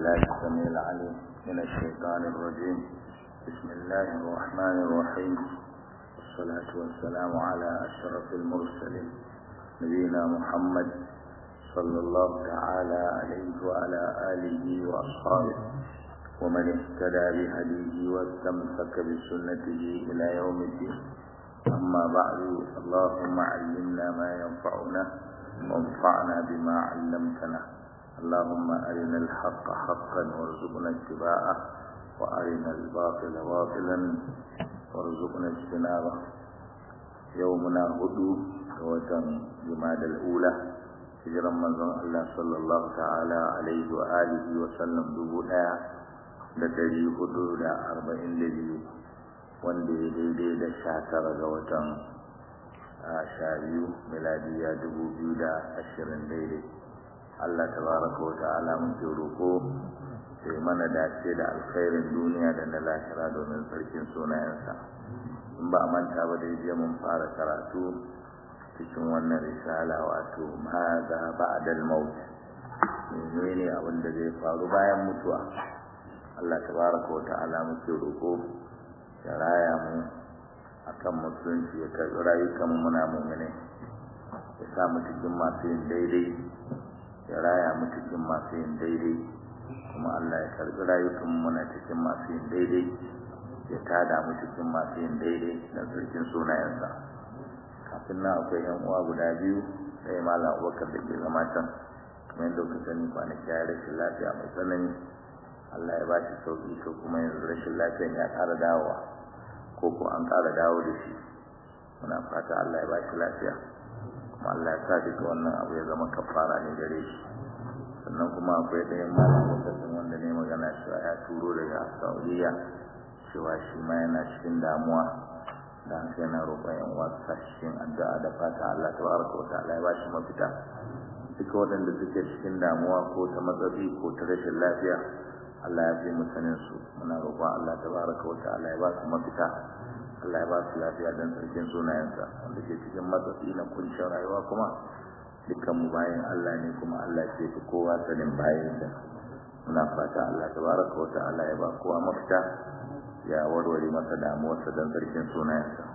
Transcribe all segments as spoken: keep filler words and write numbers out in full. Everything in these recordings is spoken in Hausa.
بالله السميع العليم من الشيطان الرجيم. بسم الله الرحمن الرحيم، والصلاة والسلام على أشرف المرسلين نبينا محمد صلى الله تعالى عليه وعلى آله وأصحابه ومن اهتدى بهديه واستمسك بسنته إلى يوم الدين. أما بعد، اللهم علمنا ما ينفعنا وانفعنا بما علمتنا. اللهم أرنا الحق حقا وارزقنا اتباعه وأرنا الباطل باطلا وارزقنا اجتنابه. يومنا هدو وتن جماد الأولى hijiran manzon Allah sallallahu ta'ala alaihi wa alihi wa sallam dubu ɗaya da dari hudu da arba'in da biyu, wanda ya daidai da sha tara ga watan sha biyu miladiya dubu biyu da ashirin daidai. Allah tabaraka wa ta'ala muke roƙo sai mana dace da alkhairin duniya da na lahira domin sarkin sunayensa. In ba manta ba da jiya mun fara karatu cikin wannan risala, wato maza ba'dal maut, menene abin da zai faru bayan mutuwa. Allah tabaraka wa ta'ala muke roƙo ya raya mu akan musulunci, ya karɓi rayukan mu muna mu'mini, ya sa mu cikin masu yin daidai, ya raya mu cikin masu yin daidai, kuma Allah ya karɓi rayukan mu muna cikin masu yin daidai, ya tada mu cikin masu yin daidai da sarkin sunayensa. Kafin nan akwai yan uwa guda biyu, sai malam Abubakar da ke zama can, kamar yadda kuka sani kwanaki ya rashin lafiya mai tsanani. Allah ya ba shi sauki, to kuma yanzu rashin lafiyan ya ƙara dawowa, ko ko an ƙara dawo da shi. Muna fata Allah ya ba shi lafiya, kuma Allah ya sa duka wannan abu ya zama kafara ne gare shi. Sannan kuma akwai ɗayan malam Abubakar wanda ne magana cewa ya turo daga Saudiya cewa shi ma yana cikin damuwa, da haka yana roƙon yan uwa su cikin addu'a da fata Allah tabaraka wa ta'ala ya ba shi mafita. Duka waɗanda suke cikin damuwa ko ta matsatsi ko ta rashin lafiya, Allah ya fi mu sanin su. Muna roƙon Allah tabaraka wa ta'ala ya ba su mafita, Allah ya ba su lafiya dan sarkin sunayensa. Wanda ke cikin matsatsi na kuncin rayuwa kuma dukkan mu bayan Allah ne, kuma Allah ke fi kowa sanin bayansa. Muna fata Allah tabaraka wa ta'ala ya ba kowa mafita, ya warware masa damuwarsa don sarkin sunayensa.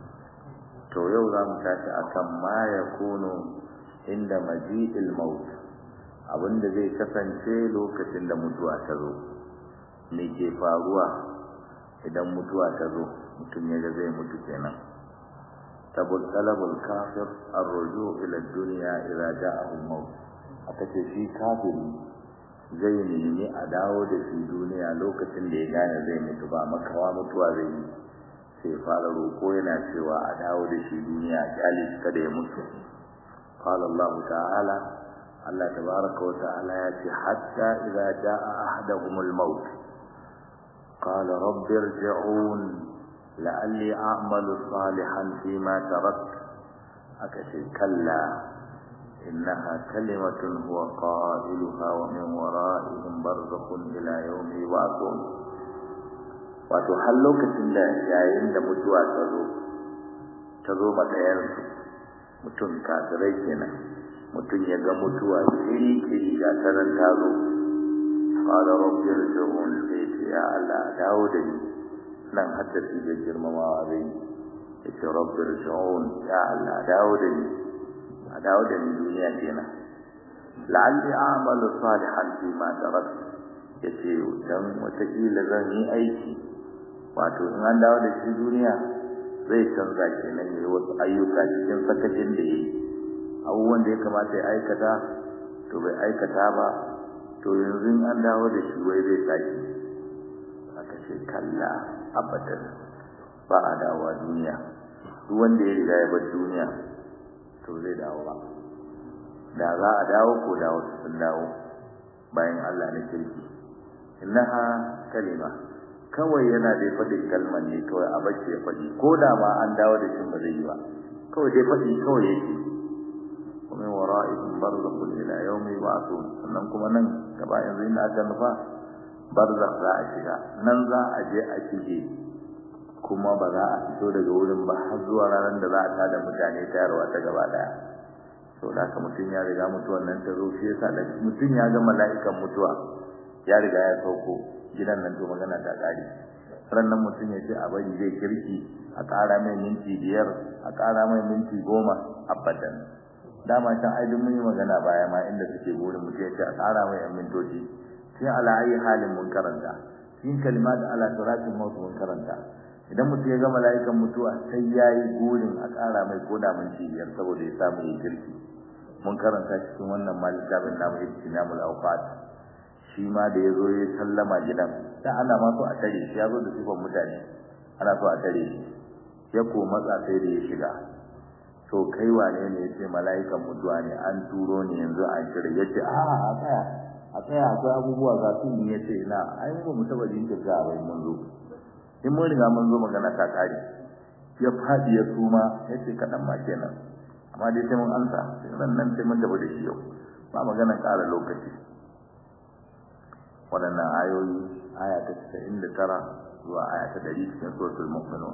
To yau za mu tashi akan ma ya kuno inda maji'il maut, abinda zai kasance lokacin da mutuwa ta zo. Me ke faruwa idan mutuwa ta zo, mutum ya ga zai mutu kenan. tabul talabul kafir ar-ruju' ila ad-dunya idza ja'ahu al-maut. aka ce shi kafiri zai nemi a dawo da shi duniya lokacin da ya gane zai mutu, ba makawa mutuwa zai yi, sai fara roƙo yana cewa a dawo da shi duniya, kyale shi kada ya mutu. qala Allah ta'ala, Allah tabaraka wa ta'ala ya ce hatta idza jaa ahaduhumul maut qala rabbi irji'un la'alli a'malu salihan fima taraktu. aka ce kalla إنها كلمة هو قائلها ومن ورائهم برزخ إلى يوم يبعثون. wato har lokacin da yayin da mutuwa ta zo ta zo matsayarsu, mutum kafirai kenan, mutum ya ga mutuwa kiri kiri ga taran ta zo, qala rabbi irji'un, sai ce ya Allah dawo da ni. nan hadda shi da girmamawa zai yi, ce rabbi irji'un, ya Allah dawo da ni, a dawo da ni duniya kenan. la'alli a'malu salihan fi ma taraktu, yace dan wataƙila zan yi aiki, wato in an dawo da shi duniya zai canza kenan, yayi wasu ayyuka cikin sakacin da yayi, abubuwan da ya kamata ya aikata to bai aikata ba, to yanzu in an dawo da shi wai zai saki. aka ce kalla abadan, ba a dawowa duniya. duk wanda ya riga ya bar duniya to zai dawo ba. da za a dawo ko da wasu sun dawo bayan Allah na kirki. innaha kalima, kawai yana da faɗin kalmar ne kawai a bace ya faɗi, ko da ma an dawo da shi ba zai yi ba, kawai dai faɗi kawai yake. kuma wara'ihim barzakhun ila yawmi yub'athun. sannan kuma nan gaba yanzu inda aka nufa barzakh za a shiga, nan za a je a shige, kuma ba za a fito daga wurin ba har zuwa ranar da za a tada mutane tayarwa ta gaba daya. to da ka mutum ya riga mutuwan nan ta zo, shi yasa da mutum ya ga mala'ikan mutuwa ya riga ya sauko gidan nan to magana ta kare sannan mutum ya ce a bari zai kirki a ƙara mai minti biyar a ƙara mai minti goma abadan dama can ai duk mun yi magana baya ma inda suke burin mutum ya ce a ƙara mai yan mintoci sai ala ayi halin mun karanta cikin kalimat ala siratul maut mun karanta idan mutum ya ga mala'ikan mutuwa sai yayi burin a ƙara mai koda minti biyar saboda ya samu yin kirki mun karanta cikin wannan malikin namu ibtinamul awqat shi ma da yazo ya sallama gidan da ana ma so a tare shi yazo da sifan mutane ana so a tare shi ya ko matsa sai da ya shiga to kai wane ne yace mala'ikan mutuwa ne an turo ne yanzu an shirye yace a a tsaya a tsaya akwai abubuwa ga su ne yace ina ai ba mu taba jin kirga ba mun zo in mun riga mun zo magana ta kare ya fadi ya suma yace kadan ma kenan amma dai sai mun ansa sai nan sai mun tabbata shi yau ba magana ƙara lokaci wadannan ayoyi aya ta casa'in da tara zuwa aya ta ɗari cikin suratul mu'minun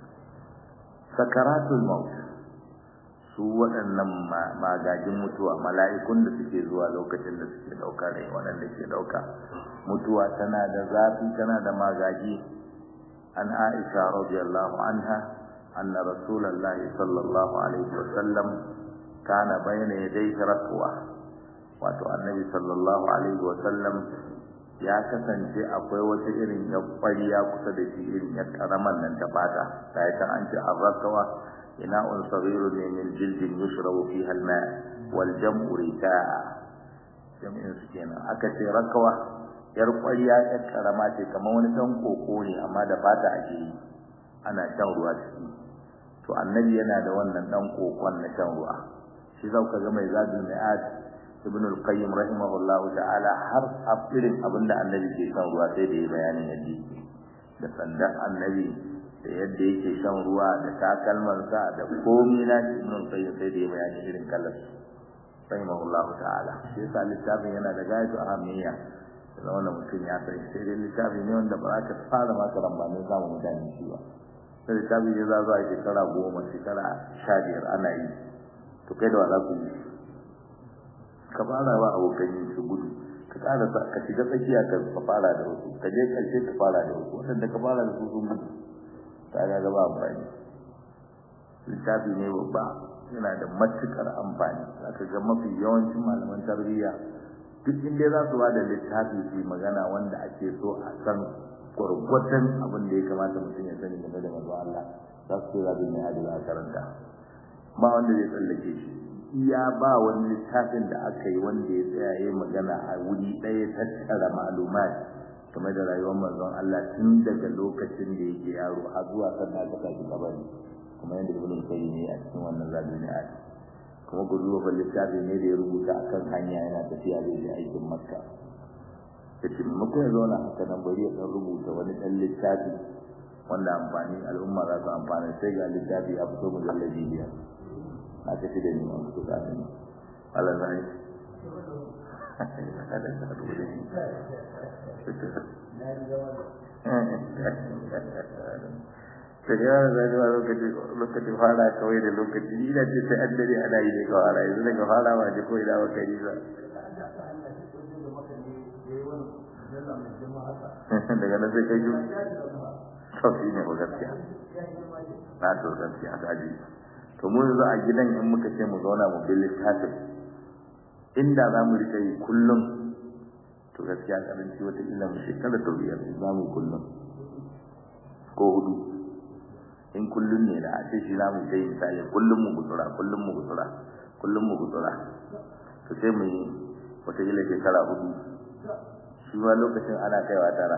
sakaratul maut su waɗannan magagin mutuwa mala'ikun da suke zuwa lokacin da suke dauka ne waɗanda ke dauka mutuwa tana da zafi tana da magagi an Aisha radiyallahu anha anna rasulullahi sallallahu alaihi wasallam kana bayna yadayhi rakwa wato annabi sallallahu alaihi wasallam ya kasance akwai wata irin ya kwariya kusa da shi irin ya karaman nan ta fata sai ta an ce arrakawa ina un saghirun min jildin yushrabu fiha al-ma wal jam'u ritaa jami'in su kenan aka ce rakawa yar kwariya ya karama ce kamar wani dan koko ne amma da fata ake yi ana shan ruwa ciki to annabi yana da wannan dan kokon na shan ruwa shi zauka ga mai zadul mi'ad ibn al-qayyim rahimahullahu ta'ala har afirin abinda annabi ke shan ruwa sai da ya bayanin yadda da sandan annabi da yadda yake shan ruwa da takalman sa da komai na ibn al-qayyim sai da ya bayanin irin kallon rahimahullahu ta'ala shi yasa littafin yana da gaisu ahammiya da wannan mutum ya sai sai dai littafi ne wanda ba ka fara ma karan ba ne zamu mutane shi ba sai littafi ne za zuwa shekara goma shekara sha biyar ana yi to kai da wala ku yi ka fara wa abokan su gudu ka kada ka shiga tsakiya ka fara da wasu ka je karshe ka fara da wasu wanda ka fara da su sun gudu ta ga gaba amfani littafi ne babba yana da matukar amfani zaka ga mafi yawancin malaman tarbiyya duk inda za su bada littafi su magana wanda ake so a san gurgurdan abin da ya kamata mutum ya sani game da manzo Allah za su ga bin hadisi karanta ba wanda zai tsallake shi iya ba wani littafin da aka yi wanda ya tsaya yayin magana a wuri ɗaya tattara ma'lumat game da rayuwar manzon Allah tun daga lokacin da yake yaro har zuwa sanda aka tafi kabari kuma yanda Ibn Qayyim ne a cikin wannan zabini a kuma guduwa littafi ne da ya rubuta akan hanya yana tafiya da shi aikin Makka kace mutum ya zauna haka nan bari ya rubuta wani dan littafi wanda amfani al'umma za su amfana sai ga littafi a fito mujallabi biyar a tafi da ni ma su da ni Allah zai sai ya zai zuwa lokaci lokaci fara kawai da lokaci ina ce sai an dare ana yi ne kawai ana yanzu daga fara ma ji ko ina wa kai ba daga nan sai kai yi sauki ne ko gaskiya na to gaskiya daji to mun zo a gidan in muka ce mu zauna mu bi littafin inda za mu rika yi kullum to gaskiya karanci wata illa mu shekara ta biyar za mu kullum ko hudu in kullum ne da a ce shi za mu sai misali kullum mu gutsura kullum mu gutsura kullum mu gutsura to sai mu yi wata illa shekara hudu shi ma lokacin ana kaiwa tara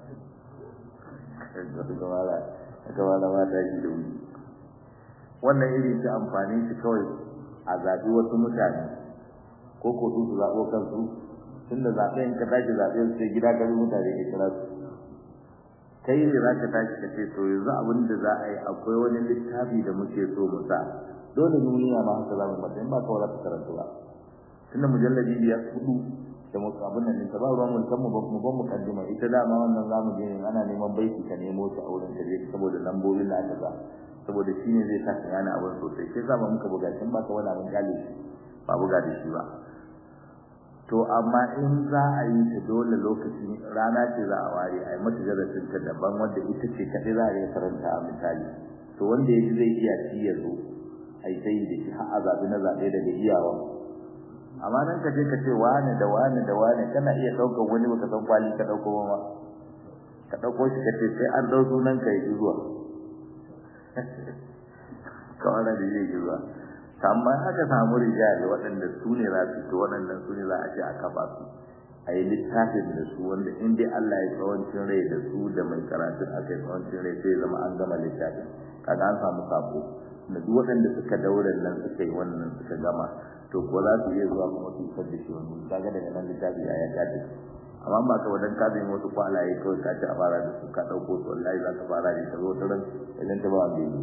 ga wala ga wala mata shi da wuri wannan iri ta amfani shi kawai a zabi wasu mutane ko ko su zabo kansu tunda zabe in ka tashi zabe sai gida gari mutane ke kira su kai ne za ka tashi ka ce to yanzu abin da za a yi akwai wani littafi da muke so mu sa dole duniya ma haka za mu mata in ba ka wala karatu ba tunda mujalladi biyar hudu da mu abin nan ta ba ruwan mun kan mu mu ban mu kaddima ita dama wannan zamu je ana neman baiti ka nemo ta auren ka je saboda lambobin da aka ba saboda shine zai saka yana abin sosai sai za mu muka buga kin ba ka wani abin gale shi ba buga da shi ba to amma in za a yi ta dole lokacin rana ce za a ware a yi mata darasin ta daban wanda ita ce kaɗai za a yi karanta a misali to wanda ya zai iya ci ya zo a yi ta yi da shi har a zaɓi na zaɓe daga iyawan amma nan ka je ka ce wane da wane da wane kana iya ɗaukar wani baka san kwali ka ɗauko ma ka ɗauko shi ka ce sai an ɗau sunan ka yi zuwa kawai da zai yi zuwa amma haka samu rijali waɗanda su ne za su to waɗannan su ne za a ce a kafa su a yi littafin da su wanda in dai Allah ya tsawancin rai da su da mai karatun aka yi tsawancin rai sai zama an gama littafin kaga an samu sako da duk waɗanda suka daure nan suka yi wannan suka gama to ko za su iya zuwa kuma su isar da shi wani kaga daga nan littafi ya ya ce amma ba ka wadan ka zai wasu kwalaye kawai ka ci a fara da su ka ɗauko su wallahi za ka fara da ta zo ta ran idan ta ba wanda yi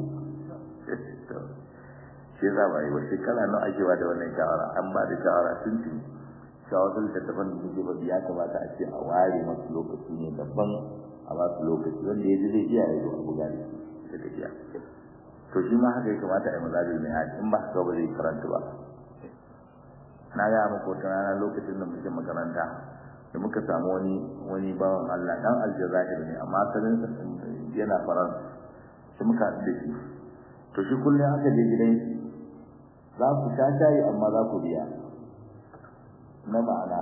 shi za ba yi wa shekara nawa ake ba da wannan shawara an ba da shawara sun ci shawarar da taban da muke ba ya kamata a ce a ware masu lokaci ne daban a ba su lokaci wanda ya ji zai iya yi a buga da shi da tafiya to shi ma haka ya kamata a yi mazalin mai haji in ba haka ba zai karanta ba na ga muku wata rana lokacin da muke makaranta da muka samu wani wani bawan Allah dan Aljazair ne amma asalin yana Faransa shi muka haɗu da shi to shi kullum aka je gidan shi za ku sha shayi amma za ku biya na ma'ana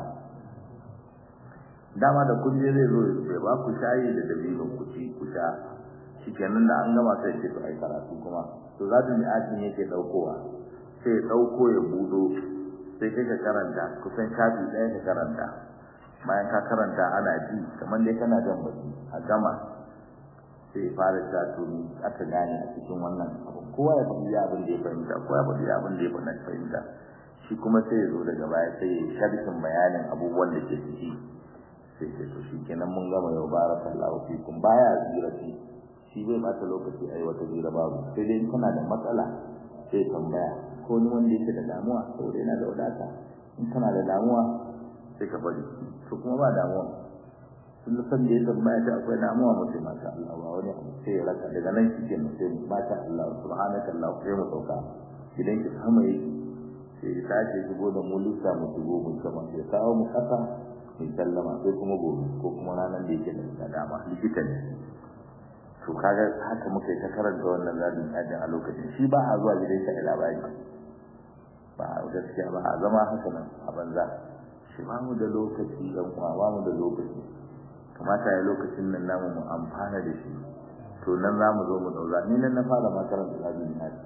dama da kun je zai zo ya ba ku shayi da dabino ku ci ku sha shikenan da an gama sai ce to ai karatu kuma to za ta mi akin yake daukowa sai ya dauko ya budo sai kai ka karanta kusan shafi ɗaya ka karanta bayan ka karanta ana ji kamar dai kana jan baki a gama sai fara tatuni aka gane a cikin wannan abu kowa ya faɗi abin da ya fahimta kowa ya faɗi abin da ya fahimta shi kuma sai ya zo daga baya sai ya sharhin bayanin abubuwan da ke ciki sai sai to shi kenan mun gama yau barakallahu fikum baya zirati shi bai bata lokaci ai wata zira babu sai dai kana da matsala sai tambaya ko ni wanda yake da damuwa saboda yana da wadata in kana da damuwa sai ka bari to kuma ba damuwa sun san da yake ba ta akwai damuwa mutum masha Allah ba wani abu sai ya raka daga nan shi ke mutum masha Allah subhanaka Allah sai mu sauka idan ki samu yake sai ya tashi shigo da mu lissa mu shigo mu kama sai kawo mu kasa mu sallama sai kuma gobe ko kuma ranar da yake da dama likita ne to kaga haka muka yi ta karanta wannan zabin ajin a lokacin shi ba a zuwa gidan shi labari ba a gaskiya ba a zama haka nan a banza shi ba mu da lokaci dan uwa ba mu da lokaci kamata ya lokacin nan namu mu amfana da shi to nan za mu zo mu dauza ni nan na fara makaranta zabin ajin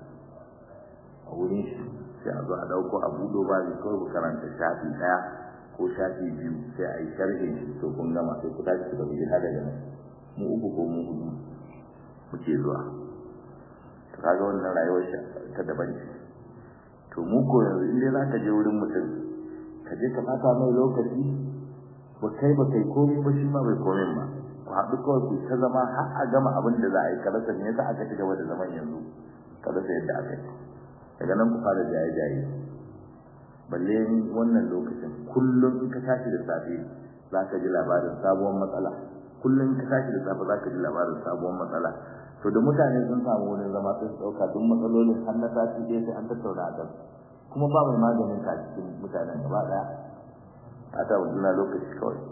a wurin shi sai a zo a dauko a budo ba zai kawai karanta shafi daya ko shafi biyu sai a yi sharhin shi to kun gama sai ku tashi da gida daga nan mu uku ko mu hudu muke zuwa to kaga wannan rayuwar shi ta daban ce to mu ko yanzu in dai zaka je wurin mutum ka je ka fata mai lokaci ba kai ba kai komai ba shi ma bai komai ba ku haɗu kawai ku ta zama har a gama abin da za a yi ka rasa me yasa aka ci gaba da zaman yanzu ka rasa yadda aka yi daga nan ku fara jaye-jaye balle wannan lokacin kullum in ka tashi da safe za ka ji labarin sabuwar matsala kullum ka tashi da safe za ka ji labarin sabuwar matsala to da mutane sun samu wani zama sai su ɗauka duk matsalolin har na sati ɗaya sai an tattauna a kan kuma ba mai maganin ka cikin mutanen gaba ɗaya a ta juna lokaci kawai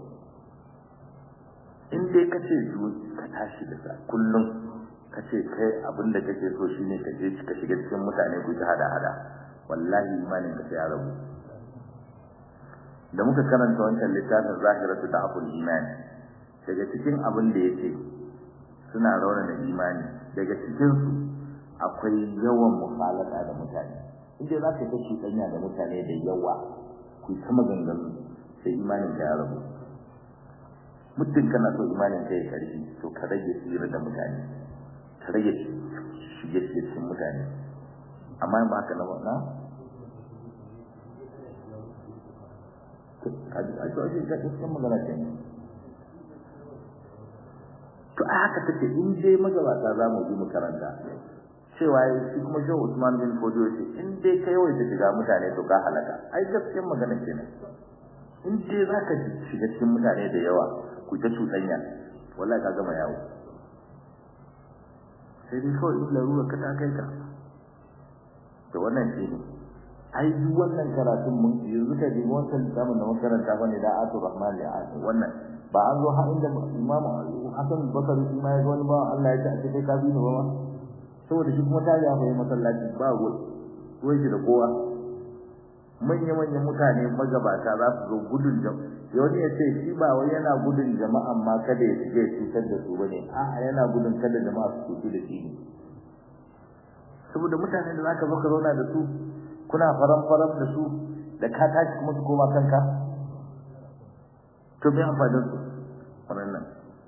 in dai ka ce ka tashi da safe kullum ka ce kai abin da kake so shine ka je ka shiga cikin mutane ku ta hada-hada wallahi imanin ka sai ya rabu da muka karanta wancan littafin zahiratu da'ful iman daga cikin abin da yake suna raunana imani daga cikin su akwai yawan mukhalata da mutane inda za ka tashi danya da mutane da yawa ku ta maganganu sai imanin ka ya rabu muddin kana so imanin ka ya karfi to ka rage tsira da mutane ka rage shige cikin mutane amma ba ka na wannan a to shi ga cikin magana ce to a haka take in dai magabata za mu bi mu karanta cewa shi kuma Shehu Usman bin Fodio ce in dai kai wai da shiga mutane to ka halaka ai gaskiyar magana kenan in dai zaka shiga cikin mutane da yawa ku ta cuɗanya wallahi ka gama yawo sai dai kawai in larura ka ta kai ka to wannan shi ne ai duk wannan karatun mun yanzu ka ji wannan zamu da makaranta bane da Atur Rahman ya wannan ba an zo har inda Imam Hassan Bakari shi ma ya ga wani ba Allah ya ce a cikin kabi ne ba ma saboda shi kuma ta ya fa masallaci ba ruwa ruwa shi da kowa manya manyan mutane magabata za su zo gudun jama'a wani ya ce shi ba wai yana gudun jama'a amma kada ya shige cutar da su bane a'a yana gudun kada jama'a su cutu da shi ne saboda mutane da zaka zo ka zauna da su kuna faran-faran da su da ka tashi kuma su koma kanka to me amfanin su wannan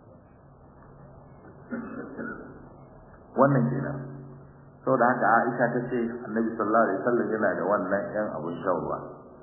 wannan kenan saboda haka Aisha ta ce Annabi sallallahu alaihi wasallam yana da wannan yan abun shawwa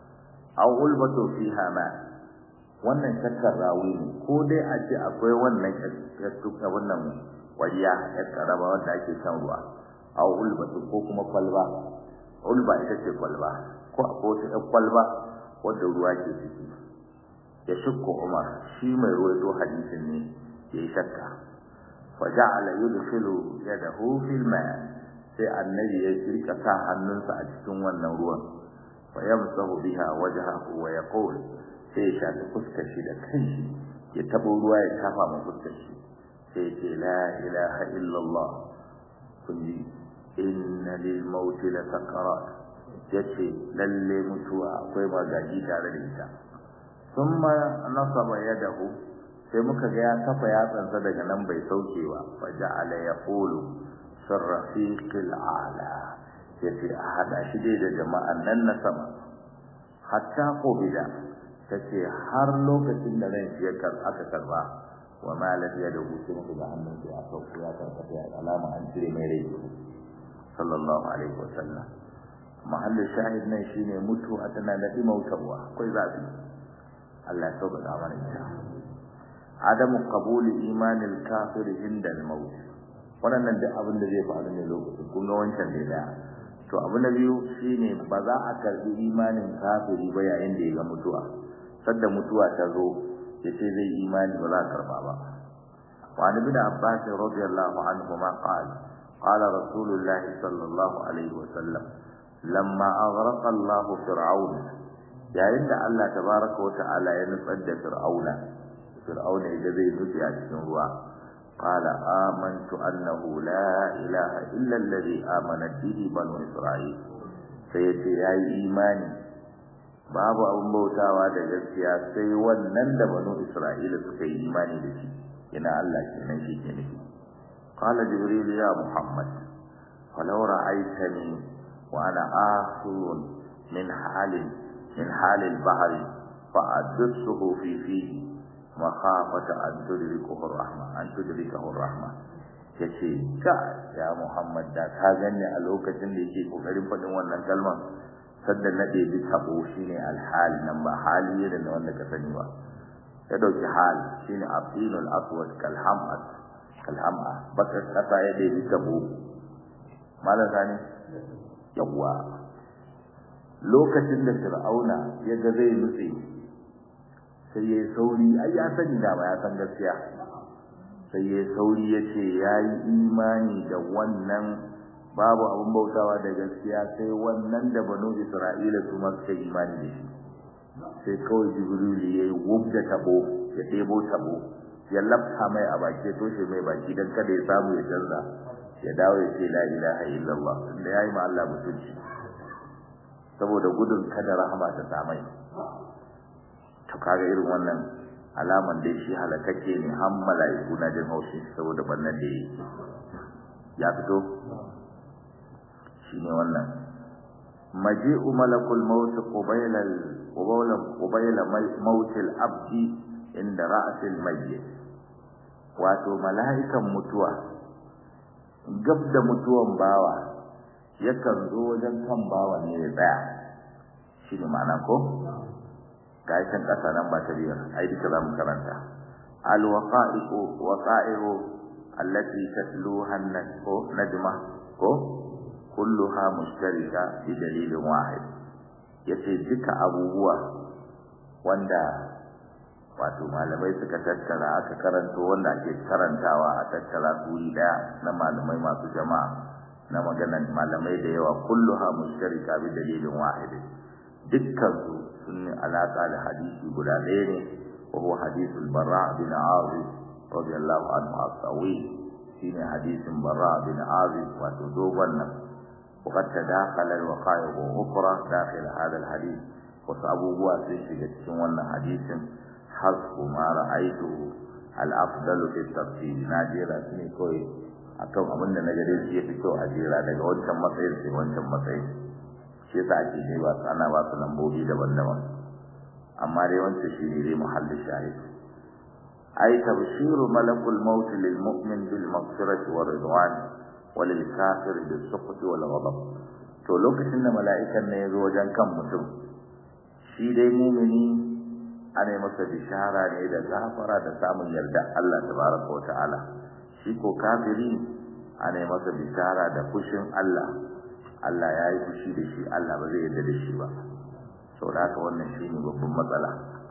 aw ulbatu fiha ma wannan shakkar rawi ne ko dai a ce akwai wannan yakka wannan wariya ya karaba wanda ake shan ruwa aw ulbatu ko kuma kwalba ulba ita ce kwalba ko ko ta kwalba wanda ruwa ke ciki ya shukku Umar shi mai ruwaito hadisin ne yayi shakka faja'ala yudkhilu yadahu fil ma' sai annabi ya rika sa hannunsa a cikin wannan ruwan fa yamsahu biha wajhahu wa yaqul sai ya shafi fuskar shi da kanshi ya tabo ruwa ya tafa ma fuskar shi sai ce la ilaha illallah kunji inna lil maut la sakarat yace lalle mutuwa akwai magaji tare da ita thumma nasaba yadahu sai muka ga ya kafa yatsansa daga nan bai sauke ba fa ja'ala yaqulu sirrafiqil a'la yace a hada shi dai da jama'an nan na sama hatta ko bida tace har lokacin da ran shi ya kar aka karba wa malat yadahu sun da hannun da aka sauke ya karba ya alama an cire mai rai sallallahu alaihi wasallam mahallin shahid nan shine mutuwa tana da imautarwa akwai zabi Allah ya sauka mana ita adamu qabuli imanil kafir inda al-maut wannan duk abin da zai faru ne lokacin kun ga wancan ne da to abu na biyu shine ba za a karbi imanin kafiri ba yayin da ya ga mutuwa sadda mutuwa ta zo yace zai imani ba za a karba ba wa ibn abbas radiyallahu anhu ma qala قال رسول الله صلى الله عليه وسلم لما أغرق الله فرعون yayin da Allah tabaraka wa ta'ala ya nutsar da fir'auna fir'auna ya zai nufi a cikin ruwa qala amantu annahu la ilaha illa alladhi amana bihi banu isra'il sai yace yayi imani babu abun bautawa da gaskiya sai wannan da banu isra'ila suka yi imani da shi ina Allah kenan shi ke nufi قال جبريل يا محمد ولو رأيتني وأنا آخر من حال من حال البحر فأدسه في فيه مخافة أن تدركه الرحمة أن تدركه الرحمة yace ka ya Muhammad da ka gani a lokacin da yake kokarin fadin wannan kalman sadda na da bi tabo shine alhal nan ba hali ne da wanda ka sani ba ya dauki hal shine abdinul aswad kalhamat kalhama baka kasa ya dai tabo malan sani yawa lokacin da fir'auna ya ga zai nutse sai ya sauri ai ya sani da ba ya san gaskiya sai ya sauri yace yayi imani da wannan babu abun bautawa da gaskiya sai wannan da banu Isra'ila su ma suka imani da shi sai kawai Jibril yayi wubda tabo ya debo tabo ya lafta mai a baki toshe mai baki dan kada ya samu ya canza ya dawo ya ce la ilaha illallah inda yayi ma Allah mutunci saboda gudun kada rahama ta samai to kaga irin wannan alaman dai shi halakake ne har malaiku na jin haushi saboda bannan da ya fito shine wannan maji'u malakul maut qabila qabila qabila maut al-abdi inda ra'sil mayyit wato malaikan mutuwa gab da mutuwan bawa yakan zo wajen kan bawa ne ya tsaya shine ma'ana ko ga kan kasa nan ba ta biya ai duka zamu karanta al waqa'iqu waqa'ihu allati tatluha an-najmu najma ko kulluha mushtarika fi dalilin wahid yace duka abubuwa wanda wato malamai suka tattara aka karanto wanda ake karantawa a tattara suri daya na malamai masu jama'a na maganan malamai da yawa kulluha mushtarika bi dalilin wahid dukkan su sun alaka da hadisi guda ɗaya ne wa huwa hadithul Barra bin Azib radiyallahu anhu asawi shine hadisin Barra bin Azib wato dogon nan وقد تداخل الوقائع أخرى داخل هذا الحديث وسأبوه في cikin wannan hadisin hasbu ma ra'aytu al-afdal fi at-tafsir najira shine koi akan abin da nagare shi ya fito a jira daga wancan matsayin sai wancan matsayin shi yasa ake ne ba ana ba su lambobi daban-daban amma dai wancan shi ne muhallin shahid ay tabshiru malakul maut lil mu'min bil maghfirati war ridwan walil kafir bis sukhti wal ghadab to lokacin da mala'ikan ne yazo wajen kan mutum shi dai mu'mini ana masa bishara ne da gafara da samun yarda Allah tabaraka wa ta'ala shi ko kafiri ana masa bishara da fushin Allah Allah ya yi fushi da shi Allah ba zai yarda da shi ba saboda haka wannan shine babban matsala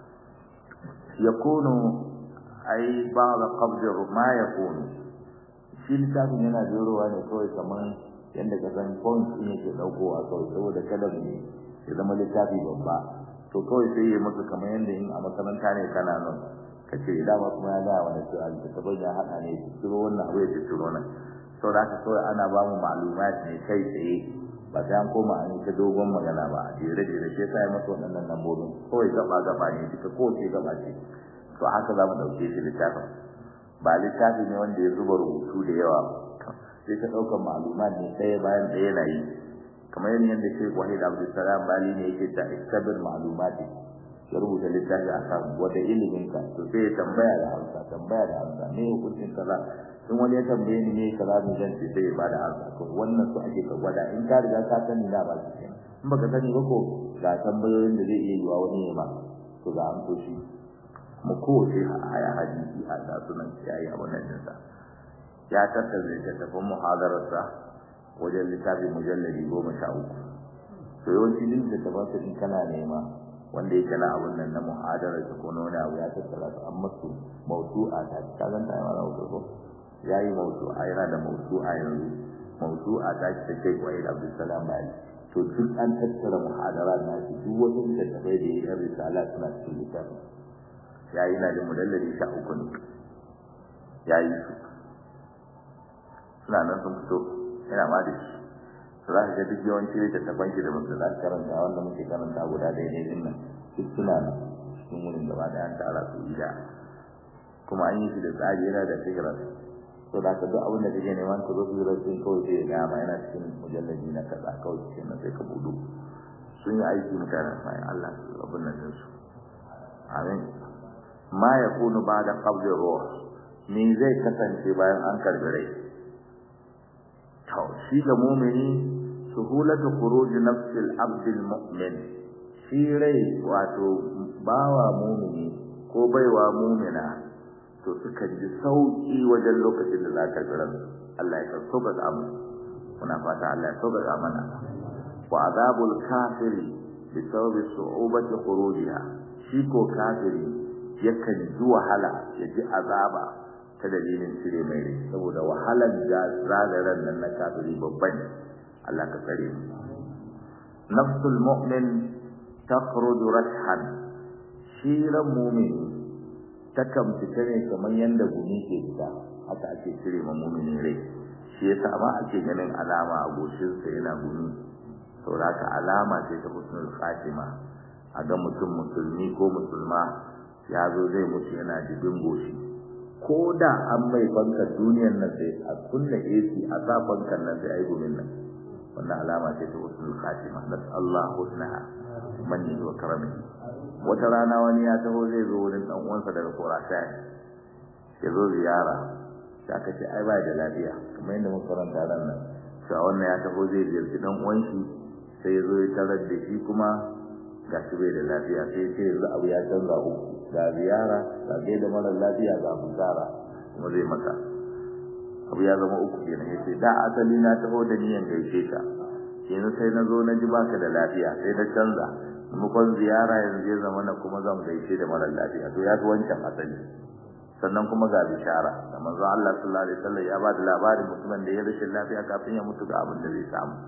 yakunu ai ba'd qabd ma yakunu shi littafin yana jerowa ne kawai kamar yadda ka san point ɗin yake ɗaukowa kawai saboda kada mu ya zama littafi babba to kawai sai ya musu kamar yadda in a makaranta ne kana nan ka ce dama kuma ya gaya wani cewa littattafai ya haɗa ne ya ciro wannan abu ya ciro nan sau da haka kawai ana ba mu ma'lumat ne kai tsaye ba sai an koma an yi ta dogon magana ba a jere jere sai sa ya masa waɗannan lambobin kawai gaba gaba ne duka kowace gaba ce to haka za mu ɗauke shi littafin ba littafi ne wanda ya zuba rubutu da yawa sai ka ɗaukar ma'lumat ne ɗaya bayan ɗaya na yi kamar yadda Sheikh Wahid Abdul Salam Bali ne yake ta istabir ma'lumati ya rubuta littafi a kan wata ilimin ka to sai ya tambaya da Hausa tambaya da Hausa me hukuncin kaza in wani ya tambaye ni me kaza ne zan ce sai ya bada Hausa to wannan su ake ka gwada in ka riga ka sani da ba shi in baka sani ba ko ga tambayoyin da zai iya yiwa wani ya ma to ga an so shi mu kowace aya hadisi a da sunan yayi abun nan dinsa ya tattauna littafin muhadararsa wajen littafin mujalladi goma sha uku to yawanci din da tabbata in kana nema wanda yake na abun nan na muhadara da ko wani abu ya tattara su amma su mawdu'a ta kaga ta yawa ko yayi mawdu'a yana da mawdu'a yanzu mawdu'a ta ce kai wai Abdul Salam Bali to duk an tattara muhadara na shi duk wani da tabai da yayin risala suna cikin littafin yayi na da mujalladi sha uku ne yayi su suna nan sun fito yana ma da shi za ka ga duk yawanci da taban shi da mutum da karanta wanda muke karanta guda daidai din nan duk suna nan cikin wurin gaba da an tara su gida kuma an yi shi da tsari yana da fikira to da ka duk abin da kake neman ka zo su zira sun kawai sai ya gama yana cikin mujallabi na kaza kawai cikin nan sai ka budu sun yi aiki mutanen mai Allah su abin nan din su amin ma yakunu ba'da qabdi ruh me zai kasance bayan an karbi rai to shi ga mu'mini suhulatu khuruj nafsi al-abd al-mu'min shi rai wato bawa mu'mini ko baiwa mu'mina to suka ji sauki wajen lokacin da zaka jira Allah ya sauka ga mu muna fata Allah ya sauka ga mana wa azabul kafiri bi sababi su'ubati khurujiha shi ko kafiri yakan ji wahala ya ji azaba ta dalilin cire mai rai saboda wahalar da zagaran nan na kafiri babban Allah ka tsare mu nafsul mu'min takhruju rashan shi ran mu'min takan fita ne kamar yanda gumi ke fita haka ake cire ma mu'mini rai shi yasa ba ake ganin alama a goshin sa yana gumi saboda alama ce ta husnul khatima a ga mutum musulmi ko musulma ya zo zai mutu yana jibin goshi ko da an mai bankar duniyar nan sai a kunna A C a sa bankar nan sai ai gumin nan wannan alama ce ta husnul khatima nasallahu husnaha manni wa karami wata rana wani ya taho zai zo wurin dan uwansa daga Khurasan ya zo ziyara sai aka ce ai ba da lafiya kuma inda mun karanta ran nan sai wannan ya taho zai ziyarci dan uwan shi sai ya zo ya tarar da shi kuma ga shi bai da lafiya sai ya ce yanzu abu ya canza uku ga ziyara ga gaida mara lafiya ga bukara kuma zai maka abu ya zama uku kenan yace da asali na taho da niyan gaishe ka yanzu sai na zo na ji baka da lafiya sai na canza kuma kon ziyara yanzu ya zama na kuma zan gaishe da mara lafiya to ya fi wancan asali sannan kuma ga bishara da manzo Allah sallallahu alaihi wasallam ya ba da labarin mutumin da ya rashin lafiya kafin ya mutu ga abin da zai samu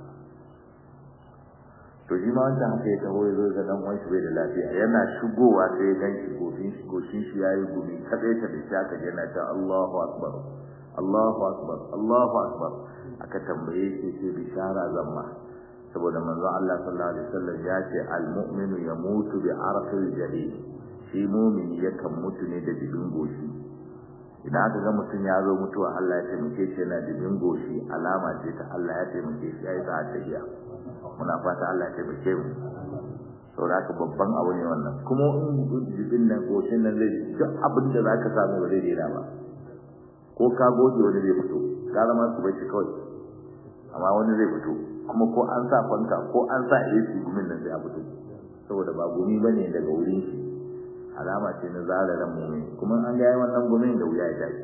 to shi ma wanda haka ya taho ya zo ga dan uwan shi bai da lafiya yana shigowa sai ya ganshi goshin shi goshin shi yayi gumi kadai ta da shaka yana ta Allahu akbar Allahu akbar Allahu akbar aka tambaye shi sai bishara zamma saboda manzo Allah sallallahu alaihi wasallam ya ce al-mu'minu yamutu bi arqil jadid shi mu'mini yakan mutu ne da dibin goshi idan aka ga mutum ya zo mutuwa Allah ya taimake shi yana dibin goshi alama ce ta Allah ya taimake shi yayi sa'a tahiya muna fata Allah ya taimake mu saboda haka babban abu ne wannan kuma in dibin nan goshin nan zai duk abin da zaka samu ba zai daina ba ko ka goge wani zai fito ka zama su bai kawai amma wani zai fito kuma ko an sa fanka ko an sa A C gumin nan sai a fito saboda ba gumi bane daga wurin shi alama ce na zalalan mu'min kuma an ga wannan gumin da wuya ya tashi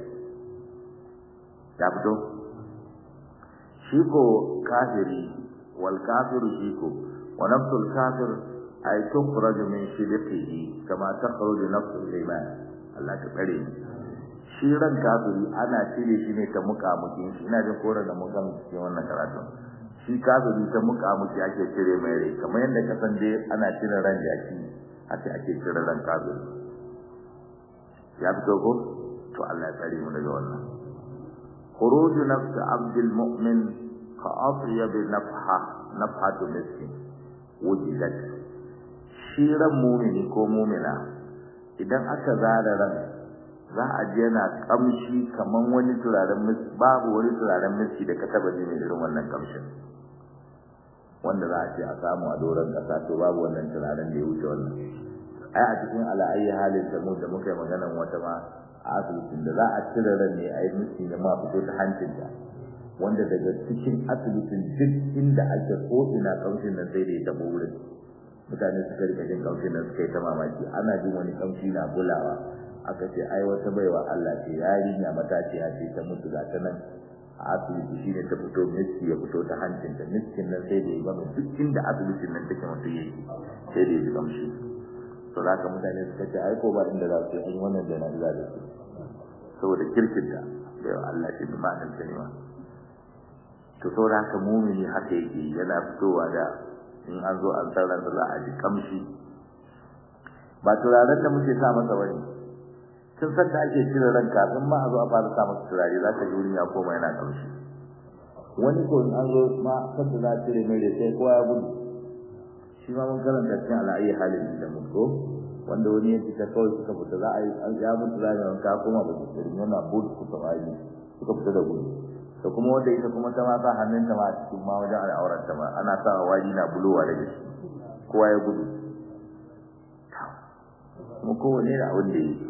ya fito shi ko kafiri wal kafiru shi ko wa nafsul kafir ay tukhraj min shidqihi kama takhruju nafsul iman Allah ta kare shi ran kafiri ana cire shi ne ta mukamukin shi ina jin koran da mukan cikin wannan karatu shi kafiri ta mukamuki ake cire mai rai kamar yadda ka san dai ana cire ran jaki ake ake cire ran kafiri ya fito ko to Allah ya tsare mu daga wannan khuruj nafs abdul mu'min ka atyab nafha nafhatu miskin wujidat shi ran mu'mini ko mu'mina idan aka zara ran za a ji yana kamshi kaman wani turaren miski babu wani turaren miski da ka taba ji mai irin wannan kamshin wanda za a ce a samu a doron kasa to babu wannan turaren da ya wuce wannan ai a cikin ala'ayi halin da mu da muka yi maganan wata ma a asibitin da za a cire ran ne a yi miski da ma fito ta hancinta wanda daga cikin asibitin duk inda ake ko ina kamshin nan sai da ya tabo wurin mutane suka rika jin kamshin nan suka yi ta mamaki ana jin wani kamshi na bulawa aka ce ai wata baiwa Allah ce yarinya mataciya ce ta mutu ga ta nan a asibiti shine ta fito miski ya fito ta hancinta miskin nan sai da ya gama duk inda asibitin nan take mutu yayi sai da ya gamshi to zaka mutane suka ce ai ko ba inda za su yi wannan da na da su saboda kirkin da baiwa Allah ce bi ma'anar kalima to saboda haka mumini haka yake yana fitowa da in an zo an tsara da za a ji kamshi ba turaren da muke sa masa wani tun san da ake cire ran kafin ma a zo a fara sa masa turare za ka ji wurin ya koma yana kamshi wani ko in an zo ma kan da za a cire mai da sai kowa ya gudu shi ma mun karanta cikin al'ayi halin da mun ko wanda wani ya fita kawai suka fita za a yi an ya mutu za a ka koma ba su tsiri yana budu kuka bayi suka fita da gudu da kuma wanda ita kuma ta ma sa hannunta ma a cikin ma wajen al'aurarta ma ana sa wani na bulowa daga shi kowa ya gudu kuma kowane da abin da ya yi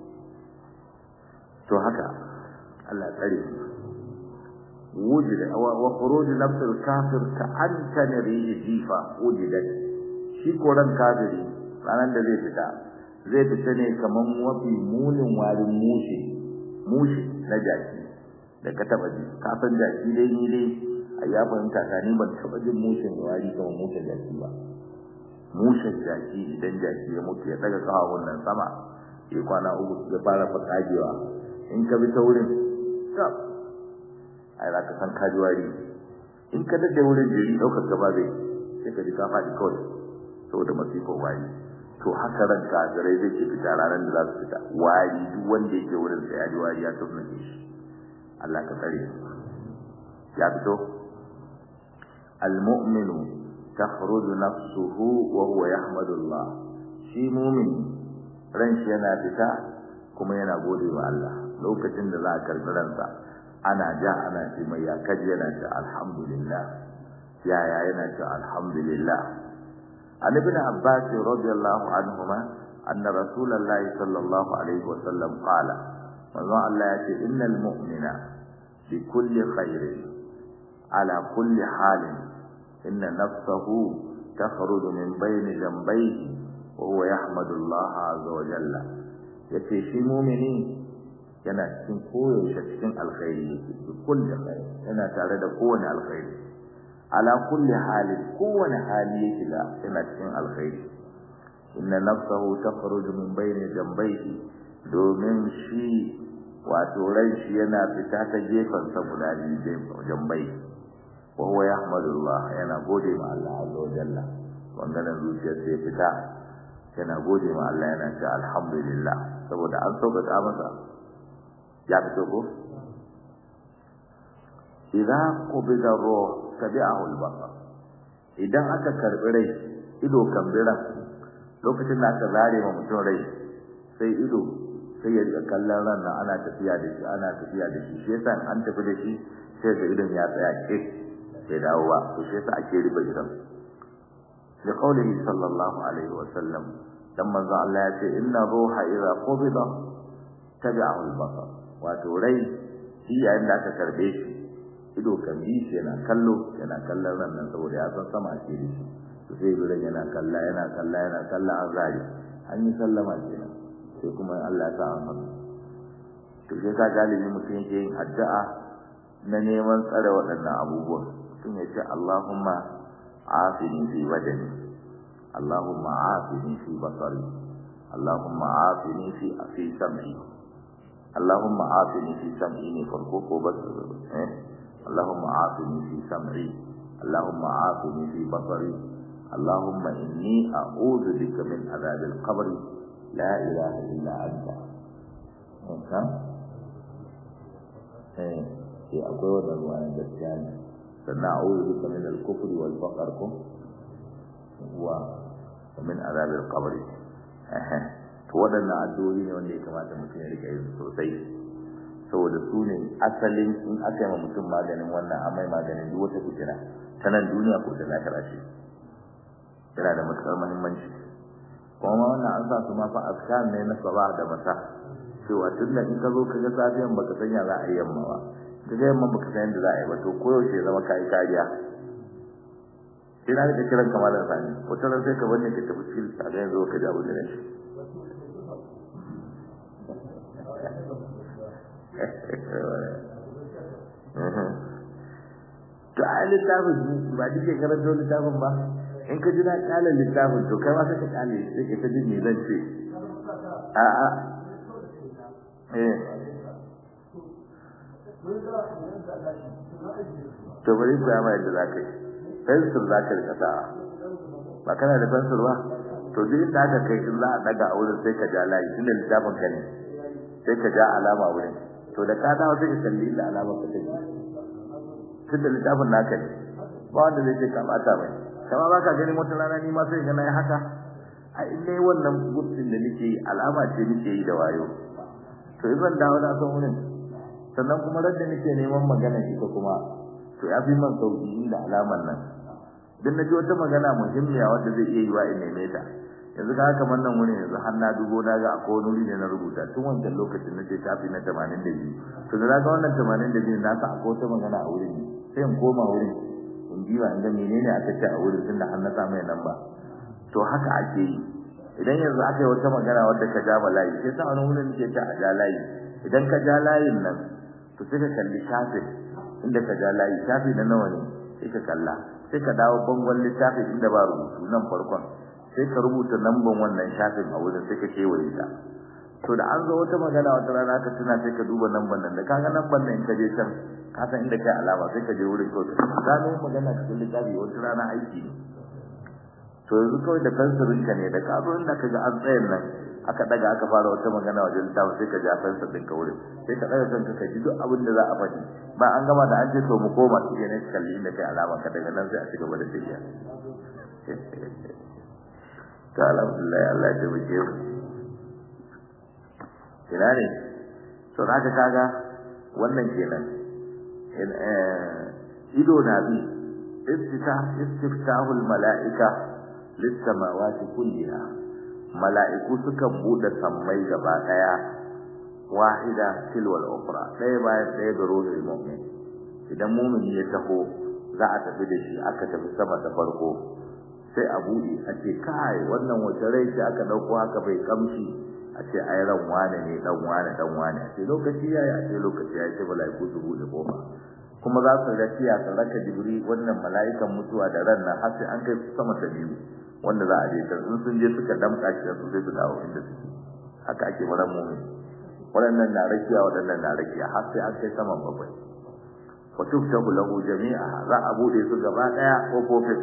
to haka Allah tsare wujida wa khuruj nafs al-kafir ka anta rihi jifa wujidat shi koran kafiri ranan da zai fita zai fita ne kaman wafi mulin warin mushi mushi na jaki da ka taba ji kafin jaki dai ni dai ayya fahimta ka ni ban taba jin mushin wari kaman mushin jaki ba mushin jaki idan jaki ya mutu ya daga kawun nan sama ya kwana uku ya fara fakajewa in ka bi ta wurin stop ai za ka san kajuwari in ka dade wurin jiri daukar gaba bai sai ka ji ka faɗi kawai saboda masifar wari to haka ran kafirai zai ke fita ranar da za su fita wari duk wanda yake wurin sai ya ji wari ya tsubnake shi Allah ka tsare ya fito al-mu'minu takhruju nafsuhu wa huwa yahmadullah shi mu'min ran shi yana fita kuma yana gode wa Allah lokacin da za a karbi ransa ana ja ana ce mai ya kaji yana ce alhamdulillah ya ya yana ce alhamdulillah an ibn abbas radiyallahu anhuma anna rasulullahi sallallahu alaihi wasallam qala manzo Allah ya ce innal mu'mina bi kulli khairin ala kulli halin inna nafsahu takhruju min bayni jambayhi wa huwa yahmadu Allah azza wa jalla yace shi mu'mini yana cikin koyaushe cikin alkhairi yake kulli khair yana tare da kowane alkhairi ala kulli hali kowane hali yake da yana cikin alkhairi inna nafsahu takhruju min bayni jambayhi domin shi wato rai shi yana fita ta gefen sa guda biyu wajen bai wa huwa yahmadullah yana gode ma Allah azza wa jalla bangaren zuciyar sai fita yana gode ma Allah yana cewa alhamdulillah saboda an sauƙaƙa masa ya fito ko idza qubida ruh tabi'ahu al-basar idan aka karbi rai ido kan bira lokacin da aka zare ma mutum rai sai ido sai ya rika kallon ran nan ana tafiya da shi ana tafiya da shi shi yasa an tafi da shi sai da idon ya tsaya ke sai dawo ba to shi yasa ake riba idon da qaulihi sallallahu alaihi wa sallam dan manzo Allah ya ce inna ruha idza qubida tabi'ahu al-basar wato rai shi yayin da aka karbe shi ido kan bi shi yana kallo yana kallon ran nan saboda ya san sama ake da shi to sai idan yana kalla yana kalla yana kalla an zari an yi sallama kenan sai kuma Allah ya sa an to sai ka galibi mutum yake yin addu'a na neman tsare waɗannan abubuwan mutum ya ce Allahumma afini fi badani Allahumma afini fi basari Allahumma afini fi fi sam'i Allahumma afini fi sam'i ne farko ko basari eh Allahumma afini fi sam'i Allahumma afini fi basari Allahumma inni a'udhu bika min adhabil qabri la ilaha illa anta kan eh sai akwai wannan ruwan gaskiya ne sannan a'udhu bika min al-kufri wal faqr ko wa min adhabil qabr eh to wadannan addu'o'i ne wanda ya kamata mutum ya rika yin sosai saboda su ne asalin in aka yi mutum maganin wannan amai maganin duk wata fitina ta nan duniya ko ta lahira ce yana da matukar muhimmanci kuma wannan an sa su ma fa askar ne na sabah da masa cewa tunda in ka zo ka ga safiyan baka sanya za a yi yamma ba ka ga yamma baka san yadda za a yi ba to koyaushe zama kai kariya sai na da kiran kamar da sani wata ran sai ka bane ka tafi cikin a ga yanzu ka ja wajen shi to a littafin ba dike karanta littafin ba in ka ji na kala littafin to kai ma sai ka kale sai ka ji me zan ce a a eh to bari ku ya mai da zakai pencil zaka rika sa ba kana da pencil ba to duk inda aka kai in za a daga a wurin sai ka ja layi tunda littafin ka ne sai ka ja alama wurin to da ka dawo sai ka kalli da alama ka take tunda littafin naka ne ba wanda zai ce ka bata mai kama ba ka gani wata rana ni ma sai ga nayi haka a inda wannan gutsin da nake yi alama ce nake yi da wayo to idan dawo da son wurin sannan kuma radda nake neman magana ita kuma to ya fi man sauki inda alaman nan dan naji wata magana muhimmiya wanda zai iya yi wa in neme ta yanzu ka haka wannan wurin yanzu har na dubo na ga akwai wani ne na rubuta tun wancan lokacin nace tafi na tamanin da biyu to da ga wannan tamanin da biyu na sa akwai wata magana a wurin sai in koma wurin in ji wa inda menene aka ce a wurin tunda har na samu nan ba to haka ake yi idan yanzu aka yi wata magana wadda ka ja bala'i sai sa wani wurin ke ta a ja layi idan ka ja layin nan to sai ka kalli shafin inda ka ja layi shafi na nawa ne sai ka kalla sai ka dawo bangon littafin inda ba rubutu nan farkon sai ka rubuta lambar wannan shafin a wurin sai ka kewaye ta to da an zo wata magana wata rana ka tuna sai ka duba lambar nan da kaga lambar nan in ka je can ka san inda kai alama sai ka je wurin kawai gano magana cikin littafi wata rana aiki ne to yanzu kawai da fensirin ka ne da ka zo inda ka ga an tsayin nan aka daga aka fara wata magana wajen littafi sai ka ja fensir din ka wurin sai ka daga kanka ka ji duk abin da za a faɗi ba an gama da an ce to mu koma su ne kalli inda kai alama ka daga nan sai a cigaba da tafiya to alhamdulillah Allah ya tabbake mu ina ne to haka kaga wannan kenan ido na bi iftitah istiftahul malaika lis samawati kulliha malaiku suka bude sammai gaba daya wahida tilwal ukhra daya bayan daya ga ruhul mu'min idan mu'mini ya taho za a tafi da shi aka tafi sama da farko sai a buɗe a ce kai wannan wace rai ce aka dauko haka bai kamshi a ce ai ran wane ne dan wane dan wane a ce lokaci yayi a ce lokaci yayi sai malaiku su buɗe kofa kuma za su rafiya su raka jibri wannan malaikan mutuwa da ran nan har sai an kai sama ta biyu wanda za a je ta sun sun je suka damka shi su sai su dawo inda suke haka ake bara mu'min waɗannan na rakiya waɗannan na rakiya har sai an kai saman bakwai wa tuftahu lahu jami'a za a bude su gaba daya kofofin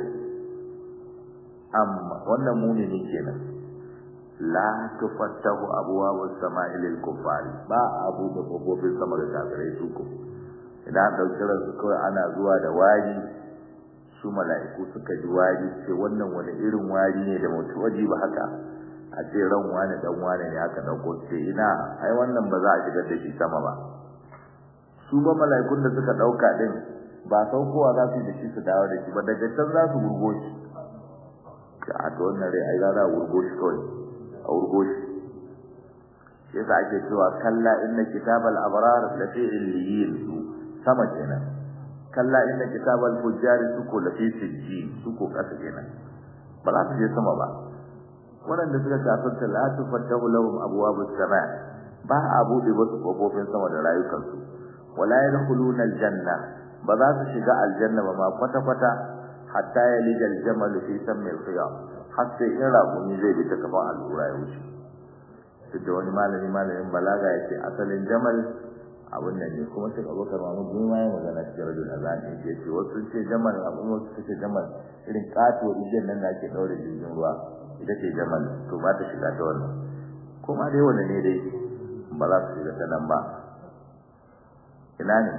amma wannan mu'mini kenan la tufattahu abwabus sama'i lil kuffari ba abu da kofofin sama da kafirai su ko idan dauki ransu kawai ana zuwa da wari su mala'iku suka ji wari ce wannan wani irin wari ne da mutu waje ba haka a ce ran wani dan wani ne aka dauko ce ina ai wannan ba za a shigar da shi sama ba su ba mala'ikun da suka dauka din ba saukowa za su yi da shi su dawo da shi ba daga can za su gurgo shi ka to wannan rai ai za a gurgo shi kawai a gurgo shi shi yasa ake cewa kalla inna kitabal abrar lafi illiyin sama kenan kalla inna kitabal fujjar suko lafi sijjin suko kasa kenan ba za su je sama ba waɗanda suka kafirta la tufattahu lahum abwabus sama ba a bude wasu kofofin sama da rayukansu wala yadkhuluna aljanna ba za su shiga aljanna ba ma kwata kwata hatta yalijal jamal fi sammi alkhiyam hatta in raƙumi zai bi ta kafan allura ya wuce duk da wani malami malamin balaga yace asalin jamal abun nan ne kuma sai Abubakar Mahmud bin mai magana cikin rajul azan yake ce wasu ce jamal abun wasu ce jamal irin kato idan nan da ake daure jirgin ruwa ita ce jamal to ba ta shiga ta wannan kuma dai wannan ne dai ba za su shiga ta nan ba ina ne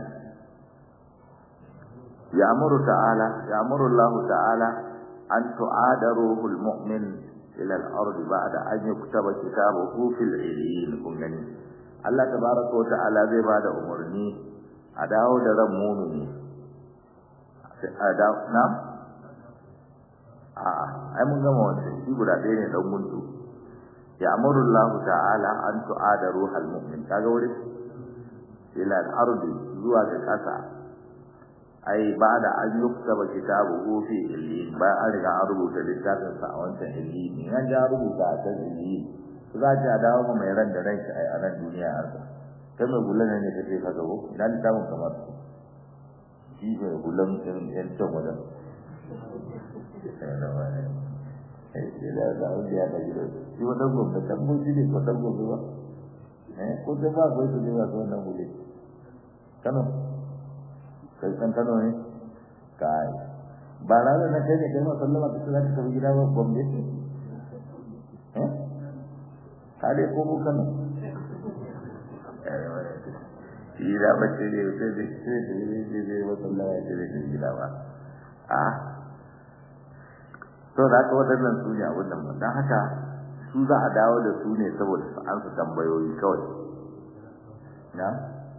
ya'muru ta'ala ya'muru Allah ta'ala an tu'ada ruhul mu'min ila al-ardi ba'da an yuktaba kitabuhu fil 'iliyyin kun gani Allah tabaraka wa ta'ala zai bada umarni a dawo da ran mu'mini a dawo na a ai mun gama wannan shi guda ɗaya ne dan gundu ya'muru Allah ta'ala an tu'ada ruhul mu'min kaga wuri ila al-ardi zuwa ga kasa ai ba'da an yuktaba kitabuhu fi illiyin ba an riga an rubuta littafin sa a wancan illiyin an ja rubuta a kan illiyin za ta dawo mai ran da rai a ran duniya arka kai mai gulan ne kake ka gawo idan littafin kamar su shi mai gulan irin yan can wajen sai da da ya da gido shi wannan gobe da mu shi ne ko dan gobe ba eh ko da ba ko da ba ko nan gole kano kai kan kano ne kai ba na da kai ne kai ma sallama ka tsaya ka gida ba bombe ne eh kale ko mu kano shi da bace ne sai da sai da ne da wata Allah ya ce da gida ba ah to da ka wadannan su ne wannan mun dan haka su za a dawo da su ne saboda su ansa tambayoyi kawai na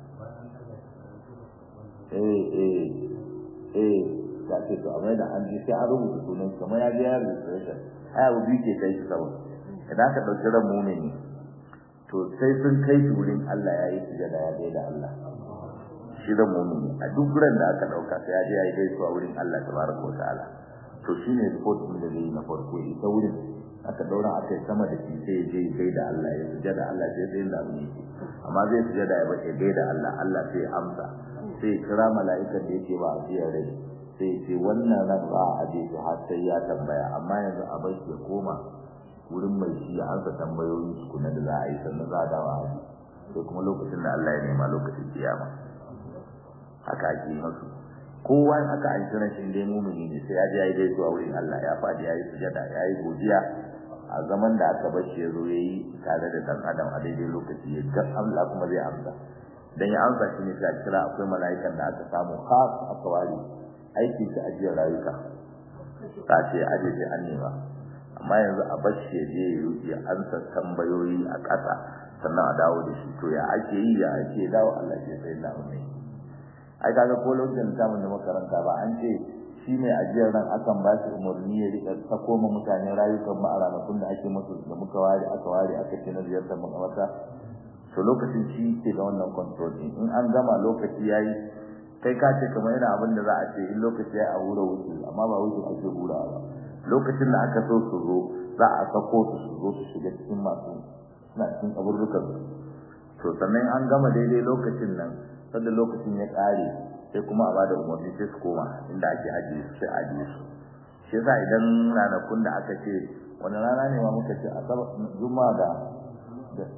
eh eh eh da ke to amma da an ji sai a rubuta sunan kamar ya ji ya rubuta ai abu bi ke kai saboda idan ka dauki ran mu'mini to sai sun kai shi wurin Allah ya yi sujada ya gaida Allah shi ran mu'mini a duk ran da aka dauka sai ya je ya gaida a wurin Allah tabaraka wa ta'ala to shine report din da zai na farko ita wurin aka daura aka yi sama da shi sai je gaida Allah ya sujada Allah sai sai da mu amma zai sujada ya bace gaida Allah Allah sai amsa sai kira mala'ikan da yake ba a jiya rai sai ce wannan ran ba a je har sai ya tambaya amma yanzu a bai ya koma wurin mai shi ya ansa tambayoyin su kuna da za a yi sannan za a dawo a ji sai kuma lokacin da Allah ya nema lokacin kiyama haka ake masu kowa in aka aiki rashin dai mumini ne sai ya je ya yi gaisuwa wurin Allah ya faɗi ya yi sujada ya yi godiya a zaman da aka bar shi ya zo ya yi tare da dan adam a daidai lokaci ya ga Allah kuma zai amsa dan ya amsa shi ne sai kira akwai mala'ikan da aka samu khas aka wari aiki ta ajiyar rayuka ta ce aje sai an nema amma yanzu a bashi ya je ya ansa tambayoyi a ƙasa sannan a dawo da shi to ya ake yi ya ake dawo Allah ya sai da mu ai kaga ko lokacin da mun da makaranta ba an ce shi ne ajiyar ran akan ba shi umarni ya rika sako ma mutane rayukan ma a ranakun da ake musu da muka ware aka ware aka ce na ziyartar makamata to lokacin shi ke da wannan control din in an gama lokaci yayi kai ka ce kamar yana abin da za a ce in lokaci yayi a hura wuce amma ba wuce ake hura ba lokacin da aka so su zo za a sako su su zo su shiga cikin masu suna cikin kaburrukan to sannan an gama daidai lokacin nan sanda lokacin ya kare sai kuma a bada umarni sai su koma inda ake ajiye su sai ajiye su shi yasa idan ranakun da aka ce wani rana ne ma muka ce asabar juma'a da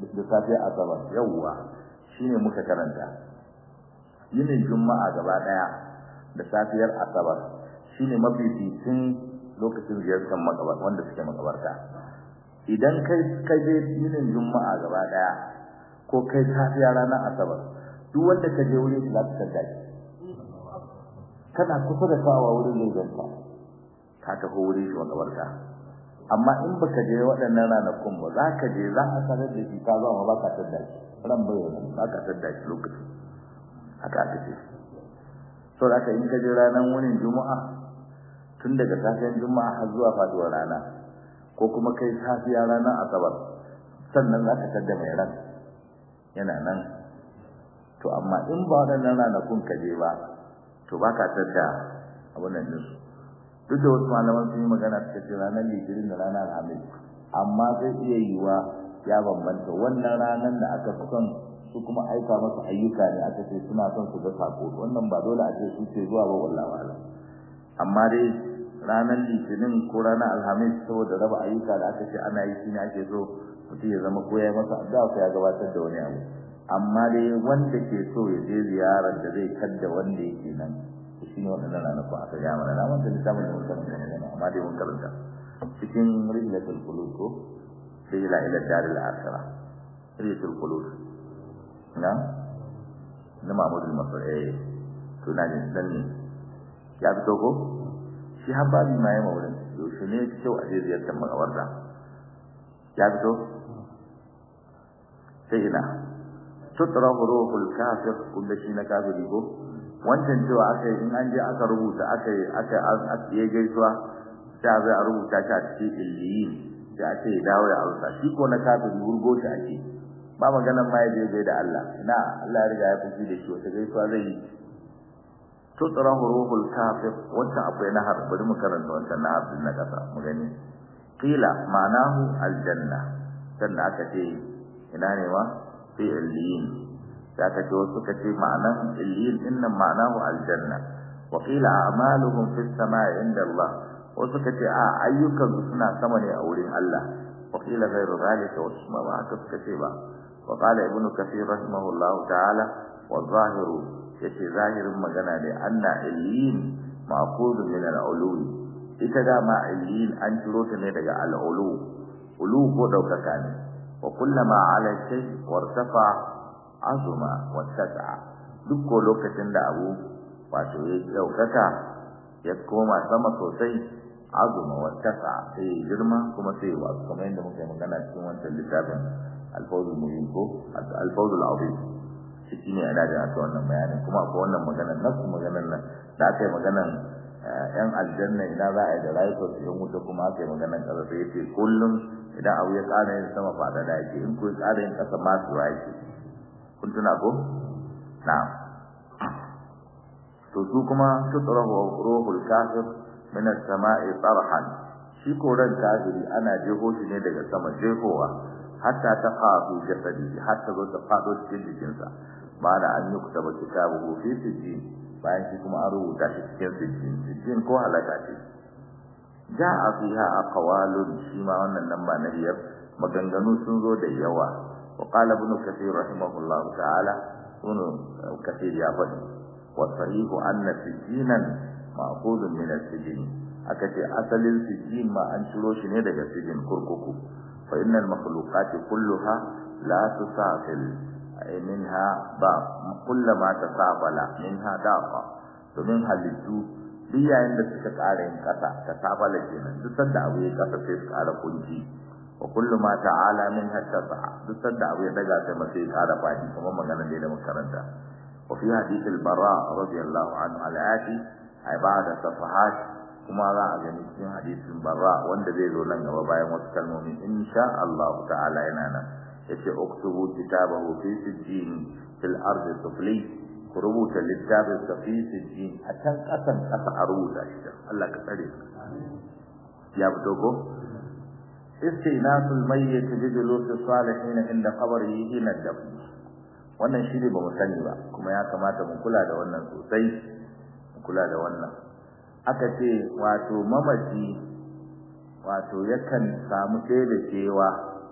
da safiyar asabar yawwa shine muka karanta yinin juma'a gaba daya da safiyar asabar shine mafificin lokacin ziyartar makabar wanda suke makabarta idan kai kai je yinin juma'a gaba daya ko kai safiya ranar asabar duk wanda ka je wurin za ka tada kana kusa da kawa wurin da zanta ka taho wurin shi makabarta amma in baka je waɗannan ranakun ba za ka je za a sanar da shi ka zo amma ba ka tada shi ran bayyana ba ka tada shi lokaci haka aka ce so da in ka je ranar wurin juma'a tun daga safiyar juma'a har zuwa faduwar rana ko kuma kai safiya ranar asabar sannan za ka tada mai ran yana nan to amma in ba waɗannan ranakun ka je ba to ba ka tada abin nan din duk da wasu malaman sun yi magana suka ce ranar litinin da ranar alhamis amma zai iya yiwa ya bambanta wannan ranar da aka fi son su kuma aika masa ayyuka ne aka ce suna son su ga sako wannan ba dole a ce su ce zuwa ba wallahi wala amma dai ranar litinin ko ranar alhamis saboda raba ayyuka da aka ce ana yi shine ake so mutum ya zama ko ya masa addu'a ko ya gabatar da wani abu amma dai wanda ke so ya je ziyarar da zai kadda wanda yake nan shine wannan ranakun aka ga mana na wanda littafin da mun karanta ne amma dai mun karanta cikin rihlatul qulub ko sai ila ila daril akhirah rihlatul qulub na na Mahmudul Masri to na ne dan ne ya fito ko shi habbabi mai maurin to shi ne cewa a ziyartar makabarta ya fito sai ina tutrahu ruhul kafir kullu shi na kafiri ko wancan cewa aka in an je aka rubuta aka aka aka yi gaisuwa sai zai rubuta shi a cikin illiyin sai ake dawo ya ausa shi ko na kafiri wurgo shi ake ba maganan ma yaje gai da Allah ina Allah ya riga ya fushi da shi wata gaisuwa zai yi tutrahu ruhul kafir wanda akwai nahar bari mu karanta wannan nahar din na kasa mu gani qila ma'anahu aljanna sannan aka ce ina ne wa fi illiyin da aka ce wasu kace ma'anan illiyin inna ma'anahu aljanna wa qila a'maluhum fis samaa'i inda Allah wasu kace a ayyukan su suna sama ne a wurin Allah wa qila ghayru dhalika wasu ma aka kace ba wa qala ibnu kathir rahimahullahu ta'ala wa zahiru yace zahirin magana ne anna illiyin ma'qud min al-ulu ita da ma illiyin an ciro ta ne daga al-ulu ulu ko daukaka ne wa kullama ala shay wartafa azuma wattaqa duk ko lokacin da abu wato ya daukaka ya koma sama sosai azuma wattaqa sai girma kuma sai wasu kamar yadda muke magana cikin wannan littafin al-fawzul muhim ko al-fawzul azim shi ne ana da aka wannan bayanin kuma akwai wannan maganar nasu maganar nan da aka yi maganar yan aljanna idan za a yi da rayuwar su yan wuta kuma aka yi maganar ƙasa sai ya ce kullum idan abu ya ƙara yin sama fada da yake in ko ya ƙara yin ƙasa masu yake kun tuna ko na'am to su kuma tutrahu ruhul kafir min as-sama'i tarhan shi ko ran kafiri ana jeho shi ne daga sama jehowa hatta taqa fi jasadihi hatta zo ta fado cikin jikinsa ma'ana an yi kutaba kitabu fi sijjin bayan shi kuma an rubuta shi cikin sijjin sijjin ko halaka ce ja'a fiha aqwalun shi ma wannan nan ba na biyar maganganu sun zo da yawa وقال ابن كثير رحمه الله تعالى ابن كثير يقول والصحيح أن سجينا مأخوذ من السجين أكتي أصل السجين ما أنشروش ندق السجين كركوكو فإن المخلوقات كلها لا تسافل منها ضاق كلما تسافل منها ضاق ومنها للجو بيا عند سكت عليهم كتا تسافل جنا تصدع ويه كتا سيسك على كنجي وكل ما تعالى منها تسع تصدع ويه دقا سمسيك على فاتي كما مغانا جيدا مكرنتا وفي حديث البراء رضي الله عنه على آتي عبادة صفحات كما رأى جميع حديث البراء وانده ذو لنه وبايا متكلمين إن شاء الله تعالى إنانا يتي اكتبوا كتابه في سجين في الأرض السفلي كربوتا للكتاب في سجين حتى قسم قسم عروض الله كتريك يا بتوكو استئناس الميت بجلوس الصالحين عند قبره حين الدفن wannan shi ne ba mu sani ba kuma ya kamata mu kula da wannan sosai mu kula da wannan aka ce wato mamaci wato yakan samu da cewa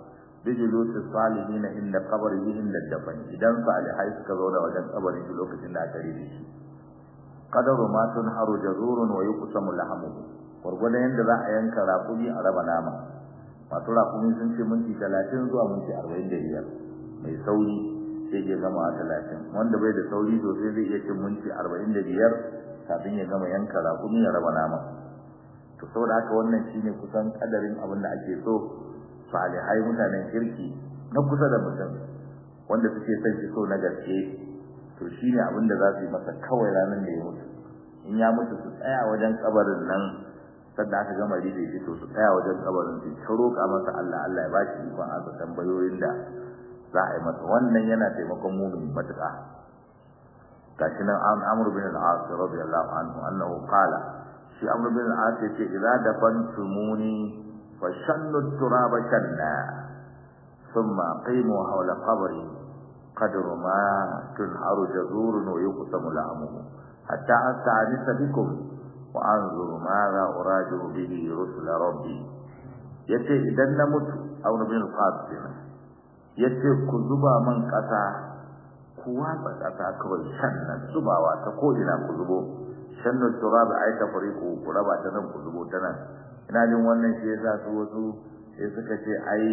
bijulusi salihin inda qabrihi inda dafan idan salihai suka zo da wajen kabarin shi lokacin da aka rufe shi qadaru ma tunharu jazurun wa yuqsamu lahamuhu gurgurdan yanda za a yanka raƙumi a raba nama masu raƙumi sun ce minti talatin zuwa minti arba'in da biyar mai sauri sai ya gama talatin wanda bai da sauri sosai zai iya cin minti arba'in da biyar kafin ya gama yanka raƙumi ya raba nama to saboda haka wannan shine kusan kadarin abin da ake so salihai mutanen kirki na kusa da mutum wanda suke son shi so na gaske to shine abin da za su yi masa kawai ranar da ya mutu in ya mutu su tsaya wajen kabarin nan sadda aka gama rufe shi to su tsaya wajen kabarin su ta roƙa masa Allah Allah ya ba shi ikon aka tambayoyin da za a yi masa wannan yana taimakon mu'mini matuƙa gashi nan Amr bin al-As radiyallahu anhu annahu qala shi Amr bin al-As yace idza dafantumuni fashannu turaba shanna thumma qimu hawla qabri qadru ma tunharu jazurun wa yuqsamu la'amuhu hatta asta'anisa bikum wa anzuru ma la uraju bihi rusul rabbi yace idan na mutu Amr bin al-As yace ku zuba man kasa ku watsa kasa kawai shannan zubawa ta ko ina ku zubo shannu turaba ai ta fariqu ku raba ta nan ku zubo ta nan ina jin wannan shi yasa su wasu sai suka ce ai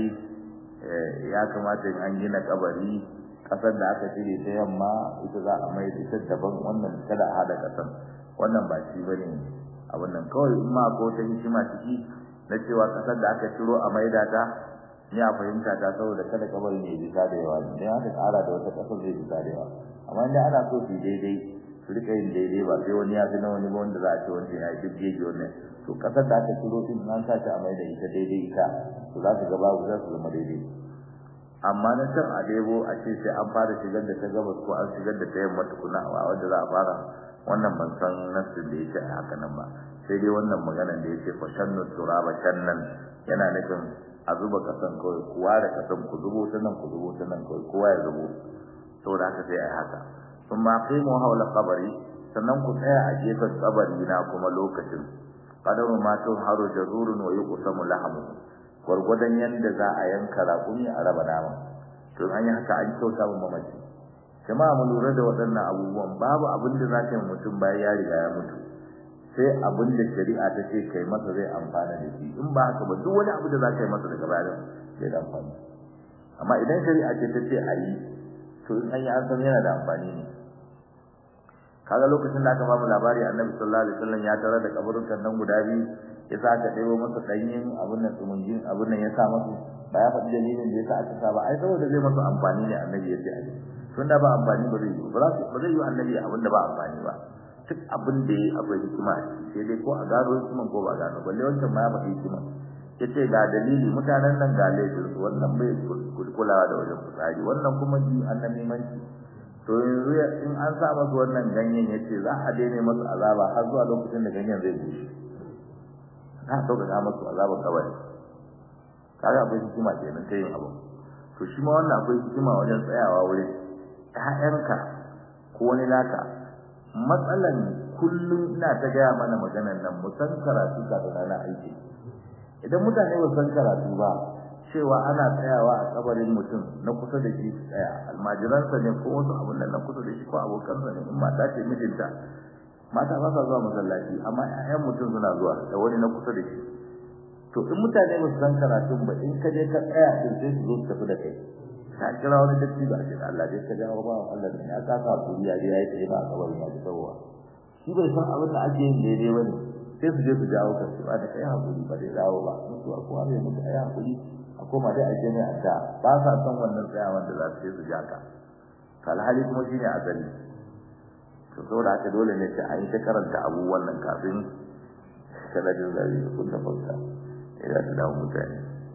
ya kamata in an gina kabari kasar da aka cire ta yamma ita za a mai da daban wannan kada a hada kasan wannan ba shi bane abin nan kawai in ma ko ta hikima ciki na cewa kasar da aka ciro a maida ta ni a fahimta ta saboda kada kabari ne bisa da yawa ne aka kara da wata kasar zai bisa da yawa amma idan ana so su daidai su rika yin daidai ba sai wani ya fi na wani ba wanda za a ce wanda ya yi gege wannan to kasar da aka ciro din nan ta ta mai da ita daidai ita to za su ga babu za su zama daidai amma na san a debo a ce sai an fara shigar da ta gabas ko an shigar da ta yamma tukuna a wanda za a fara wannan ban san nasin da yake a haka nan ba sai dai wannan maganar da yake fa shannu turaba shannan yana nufin a zuba kasan kawai kuwa da kasan ku zubo ta nan ku zubo ta nan kawai kowa ya zubo saboda haka sai ai haka thumma qimu hawla qabri sannan ku tsaya a gefen kabari na kuma lokacin qadaru ma haru jazurun wa yuqsamu lahamu gurgudan yanda za a yanka raƙumi a raba nama to an yi haka an kyauta mu mamaci jama'a mu lura da waɗannan abubuwan babu abin da zaka yi mutum bayan ya riga ya mutu sai abin da shari'a ta ce kai masa zai amfana da shi in ba haka ba duk wani abu da zaka yi masa daga bayan zai da amfani amma idan shari'a ce ta ce a yi to in an yi an san yana da amfani ne kaga lokacin da aka ba mu labari annabi sallallahu alaihi wasallam ya tare da kaburukan nan guda biyu ya sa aka daiwo masa danyen abun nan tsumungin abun nan ya sa masa ba ya faɗi dalilin da ya sa aka sa ba ai saboda zai masa amfani ne annabi ya ce ai tun da ba amfani ba zai yi ba ba zai yi annabi abin da ba amfani ba duk abin da yayi akwai hikima sai dai ko a gano hikiman ko ba gano balle wancan ma ya faɗi hikima yace ga dalili mutanen nan ga laifin su wannan bai kulawa da wajen fitsari wannan kuma ji annabi manci to yanzu in an sa masa wannan ganyen yace za a daina masa azaba har zuwa lokacin da ganyen zai bushe na so ga masa azaba kawai kaga akwai hikima kenan ta yin abu to shi ma wannan akwai hikima wajen tsayawa wurin ƴaƴanka ko wani naka matsalan kullum ina ta gaya mana maganar nan mu san karatu kafin ana aiki idan mutane ba san karatu ba cewa ana tsayawa a kabarin mutum na kusa da shi tsaya almajiransa ne ko wasu abun nan na kusa da shi ko abokansa ne in mata ce mijinta mata ba sa zuwa masallaci amma ƴaƴan mutum suna zuwa da wani na kusa da shi to in mutane ba su san karatun ba in ka je ka tsaya din sai su zo su tafi da kai ka kira wani datti ba shi Allah dai ka jawo ba Allah ne ya ka ka kuriya dai yayi tsaye ba a kabarin ya ji tsawowa shi bai san abin da ake yin daidai bane sai su je su jawo ka su ba da kai hakuri ba dai dawo ba mutuwa ko har yanzu kai hakuri a koma dai ake ne a da ba sa san wannan tsayawan da za su je su ja ka kalhali kuma shine azali to saboda haka dole ne sai an yi ta karanta abubuwan nan kafin kada jin zari kun da fauta idan da dawo mutane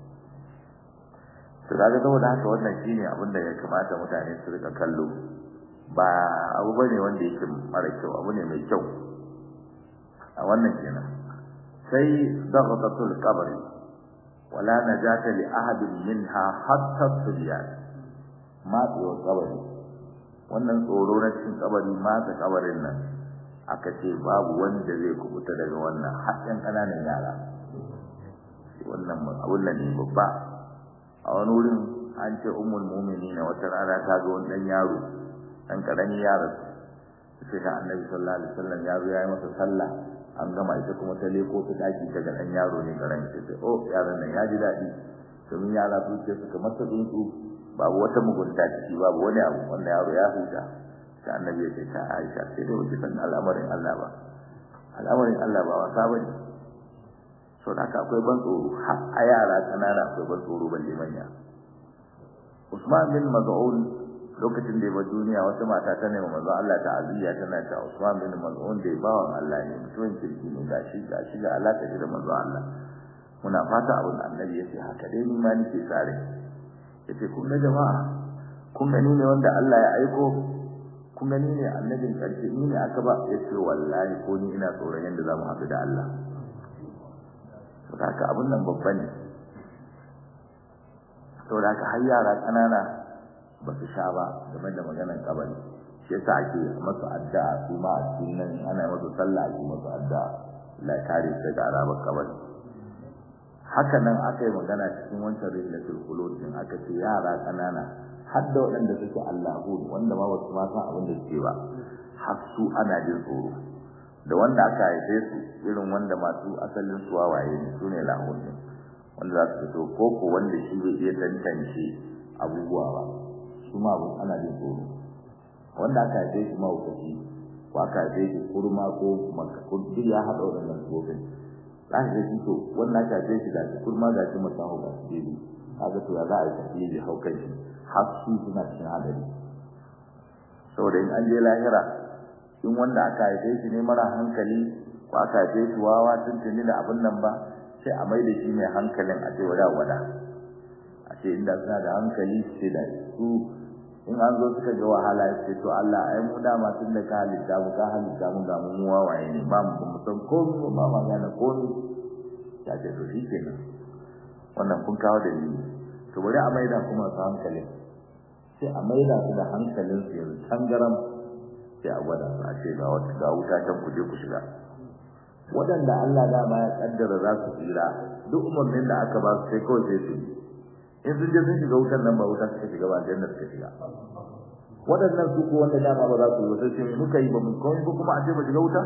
to kaga saboda haka wannan shine abin da ya kamata mutane su rika kallo ba abu bane wanda yake mara kyau abu ne mai kyau a wannan kenan sai daghatatul qabr wala najata li ahadin minha hatta sulyan ma tsoro kabari wannan tsoro na cikin kabari ma ta kabarin nan aka ce babu wanda zai kubuta daga wannan haƙƙin kananan yara wannan abun nan ne babba a wani wurin an ce ummul mu'minin wata rana ta ga wani dan yaro dan karami yaro sai ga annabi sallallahu alaihi wasallam ya zo yayi masa sallah an gama ita kuma ta leko ta daki ta ga dan yaro ne karami sai oh yaron nan ya ji dadi domin yara su ce suka masa tsuntsu babu wata mugunta ciki babu wani abu wanda yaro ya huta sai annabi ya ce ta Aisha sai da wuce san al'amarin Allah ba al'amarin Allah ba wasa bane so da haka akwai ban tsoro har a yara kanana akwai ban tsoro balle manya Usman bin Maz'un lokacin da ya bar duniya wata mata ta nemi manzo Allah ta'aziyya tana ta Usman bin Maz'un da bawan Allah ne mutumin kirki ne gashi gashi ga alaka da manzo Allah muna fata abin annabi yace haka dai ni ma nake tsare yace kun ga jama'a kun gani ne wanda Allah ya aiko kun gani ne annabin karshe ni ne aka ba yace wallahi ko ni ina tsoron yanda zamu haɗu da Allah saboda abun nan babba ne saboda har yara kanana ba su sha ba game da maganar kabari shi yasa ake masu addu'a su ma a cikin nan ana masu sallah ake masu addu'a la kare su da azabar kabari haka nan aka yi magana cikin wancan rilatul qulub din aka ce yara kanana har da waɗanda suke Allahu wanda ma wasu ma san abin da suke ba har su ana jin tsoro da wanda aka haife su irin wanda masu asalin su wawaye ne sune lahun ne wanda za su fito koko wanda shi bai iya tantance abubuwa ba su ma ana jin tsoro wanda aka haife shi mahaukaci ko aka haife shi kurma ko makakurdi ya haɗa waɗannan tsofin za ka ji to wannan aka haife shi da shi kurma ga shi masahu ga shi daidai kaga to ya za a yi tafiye da haukan shi har su suna cikin hadari saboda in an je lahira in wanda aka haife shi ne mara hankali ko aka haife shi wawa tuntuni da abin nan ba sai a mai da shi mai hankalin a ce wada wada a ce inda suna da hankali sai da su in an zo suka ga wahala sai to Allah ai mu dama tun da ka halitta mu ka halitta mu ga mu wawaye ne ba mu san komai ba ma gane komai ya ce to shi kenan wannan kun kawo dalili to bari a maida kuma su hankali sai a maida su da hankalin su yanzu tangaram sai a gwada su a ce ga wata ga wuta can ku je ku shiga waɗanda Allah dama ya kaddara za su tsira duk umarnin da aka ba su sai kawai sai su yi in sun je sun shiga wutar nan ba wuta suka shiga ba jannar suka shiga waɗannan su ko wanda dama ba za su yi ba sai sai muka yi ba mu kawai ko kuma a ce ba shiga wuta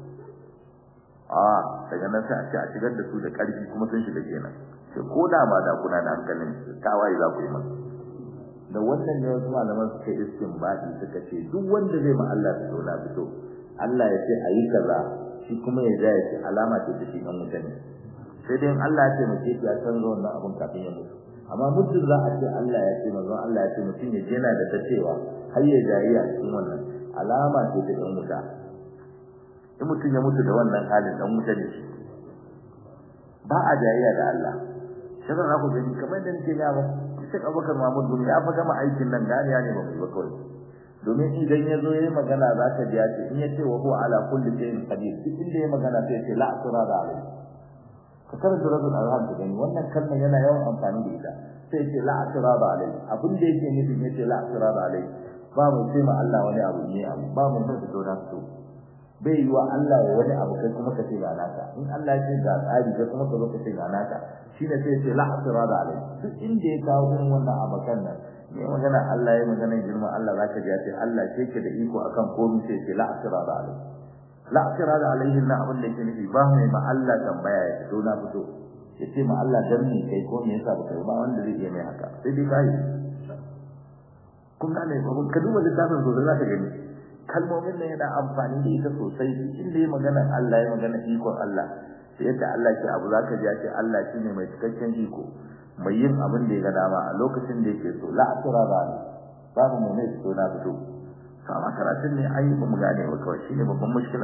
a daga nan sai a ce a shigar da su da ƙarfi kuma sun shiga kenan sai ko da ma da kuna da hankalin tawaye za ku yi masa da wannan ne wasu malaman suka istinbadi suka ce duk wanda zai ma Allah su na fito Allah ya ce ayi kaza shi kuma ya ga ya ce alama ce ta shi kan mutane sai dai Allah ya ce mu ce ya san wannan abun kafin ya mutu amma mutum za a ce Allah ya ce manzo Allah ya ce mutum ya jena da ta cewa har ya jayi a cikin wannan alama ce ta dan wuta in mutum ya mutu da wannan halin dan wuta ne shi ba a jayayya da Allah sai za ku gani kamar da nake ga ba Sheikh Abubakar Mahmud bin ya fa gama aikin nan ganiya ne ba mu ba kawai domin idan ya zo yayi magana za ka ji ya ce in ya ce wa huwa ala kulli shay'in qadir duk inda yayi magana sai ya ce la asrara alai ka karanta rabbul arham da gani wannan kalmar yana yawan amfani da ita sai ya ce la asrara alai abin da yake nufi ya ce la asrara alai ba mu ce ma Allah wani abu ne abu ba mu da dora su bai yi wa Allah ya wani abu kai kuma ka ce ga naka in Allah ya ce ga tsari kai kuma ka zo ka ce ga naka shine sai ce la asrara alai duk inda ya kawo irin wannan abakan nan ne magana Allah ya magana girma Allah zaka ji ya ce Allah ke ke da iko akan komai sai ce la asrara alai la asrara alaihi na abin da yake nufi ba mai ma Allah tambaya ya fito na fito ya ce ma Allah dan ni kai ko me yasa baka ba wanda zai iya mai haka sai dai kai kun gane ko ka duba littafin sosai zaka gani kalmomin nan yana amfani da ita sosai inda ya magana Allah ya magana ikon Allah sai yadda Allah ke abu zaka ji ce Allah shine mai cikakken iko mai yin abin da ya ga dama a lokacin da yake so la asra ba babu mu ne so na fito kama karatun ne ayi ba mu gane ba kawai shine babban mushkila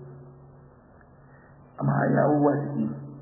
amma ya uwa ciki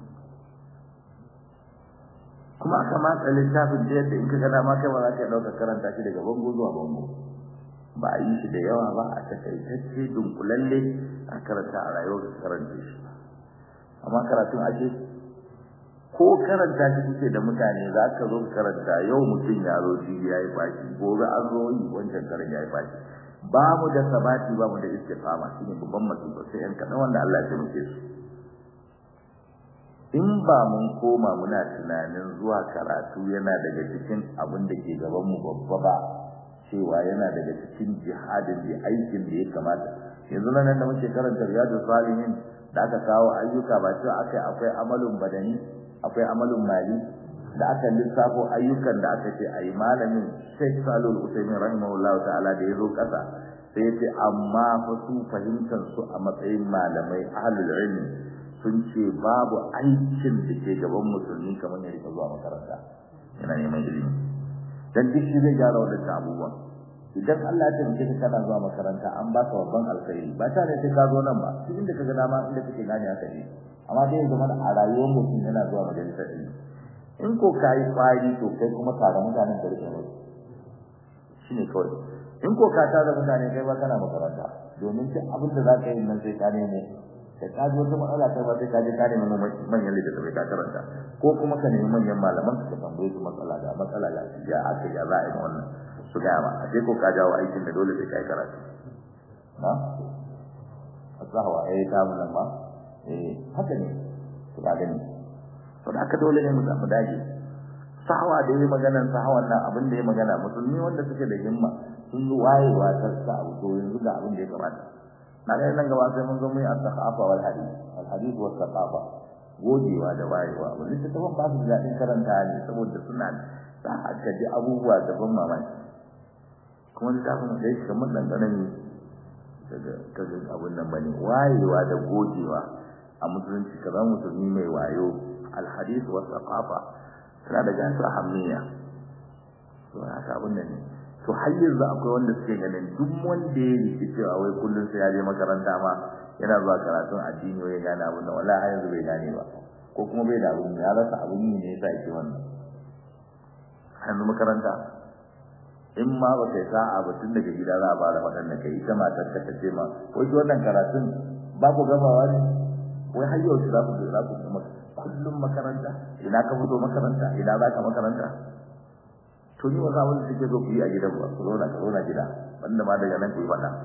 kuma aka matsa littafin da yadda in ka ga dama kai ba za ka dauka karanta shi daga bango zuwa bango ba a yi shi da yawa ba a takaitacce dunkulalle a karanta a rayuwar karanta shi amma karatun ake ko karanta shi kuke da mutane za ka zo karanta yau mutum ya zo ji ya yi baki gobe an zo yi wancan karin ya yi baki ba mu da sabati ba mu da istiqama shine babban mutum sai yan kadan wanda Allah ya taimake su in ba mun koma muna tunanin zuwa karatu yana daga cikin abin da ke gaban mu babba ba cewa yana daga cikin jihadin da aikin da ya kamata yanzu nan da muke karanta riyadus salihin da aka kawo ayyuka ba cewa akai akwai amalun badani akwai amalun mali da aka lissafo ayyukan da aka ce ayi malamin Sheikh Salul Usaimin rahimahullahu ta'ala da yazo kasa sai yace amma fa su fahimtar su a matsayin malamai ahlul ilmi sun ce babu aikin da ke gaban musulmi kamar ya rika zuwa makaranta yana neman ilimi dan duk shi zai gyara wadannan abubuwan idan Allah ya tabbata ka kana zuwa makaranta an ba ka babban alkhairi ba tare sai ka zo nan ba duk inda kaga dama inda kake gane haka ne amma dai zaman a rayuwar mutum yana zuwa majalisar ilimi in ko kai kwari to kai kuma tare mutanen da rike musu shine kawai in ko ka tare mutane kai ba kana makaranta domin duk abin da zaka yi nan sai ka nemo sai ka ji wata matsala kai ba sai ka je ka nemi manyan littattafai ka karanta ko kuma ka nemi manyan malaman ka tambaye su matsala da matsala da ya aka ya za a yi wannan su gaya ma a sai ko ka jawo aikin da dole sai ka yi karatu na asawa eh ta mun nan ma eh haka ne to ga gani to da aka dole ne mu samu dage sahawa da yayi maganar sahawan nan abin da yayi magana musulmi wanda suke da himma sun yi wayewa ta sa abu to yanzu ga abin da ya kamata na ga nan gaba sai mun zo mu yi al-thaqafa wal hadith al-hadith wa thaqafa godewa da wayewa wanda ta ban ba su da dadin karanta ne saboda suna da aka ji abubuwa daban mamaki kuma da kafin da shi kamar dan ganin daga kaga abun nan bane wayewa da godewa a musulunci kaza musulmi mai wayo al-hadith wa thaqafa tana da gansu ahammiya to haka abun nan ne to har yanzu akwai wanda suke ganin duk wanda ya yi cewa wai kullun sai ya je makaranta ma yana zuwa karatun addini wai ya gane abun nan wallahi har yanzu bai gane ba ko kuma bai da abun ya rasa abun ne ne yasa yake wannan hannu makaranta in ma ba kai sa'a ba tun daga gida za a fara waɗanda kai ita matar ka tace ma wai wannan karatun ba ku gamawa ne wai har yau za ku za ku kuma kullum makaranta ina ka fito makaranta ina za ka makaranta to ni wasa wanda suke zo ku yi a gidan ba ku zauna ka zauna gida wanda ma daga nan ku yi faɗa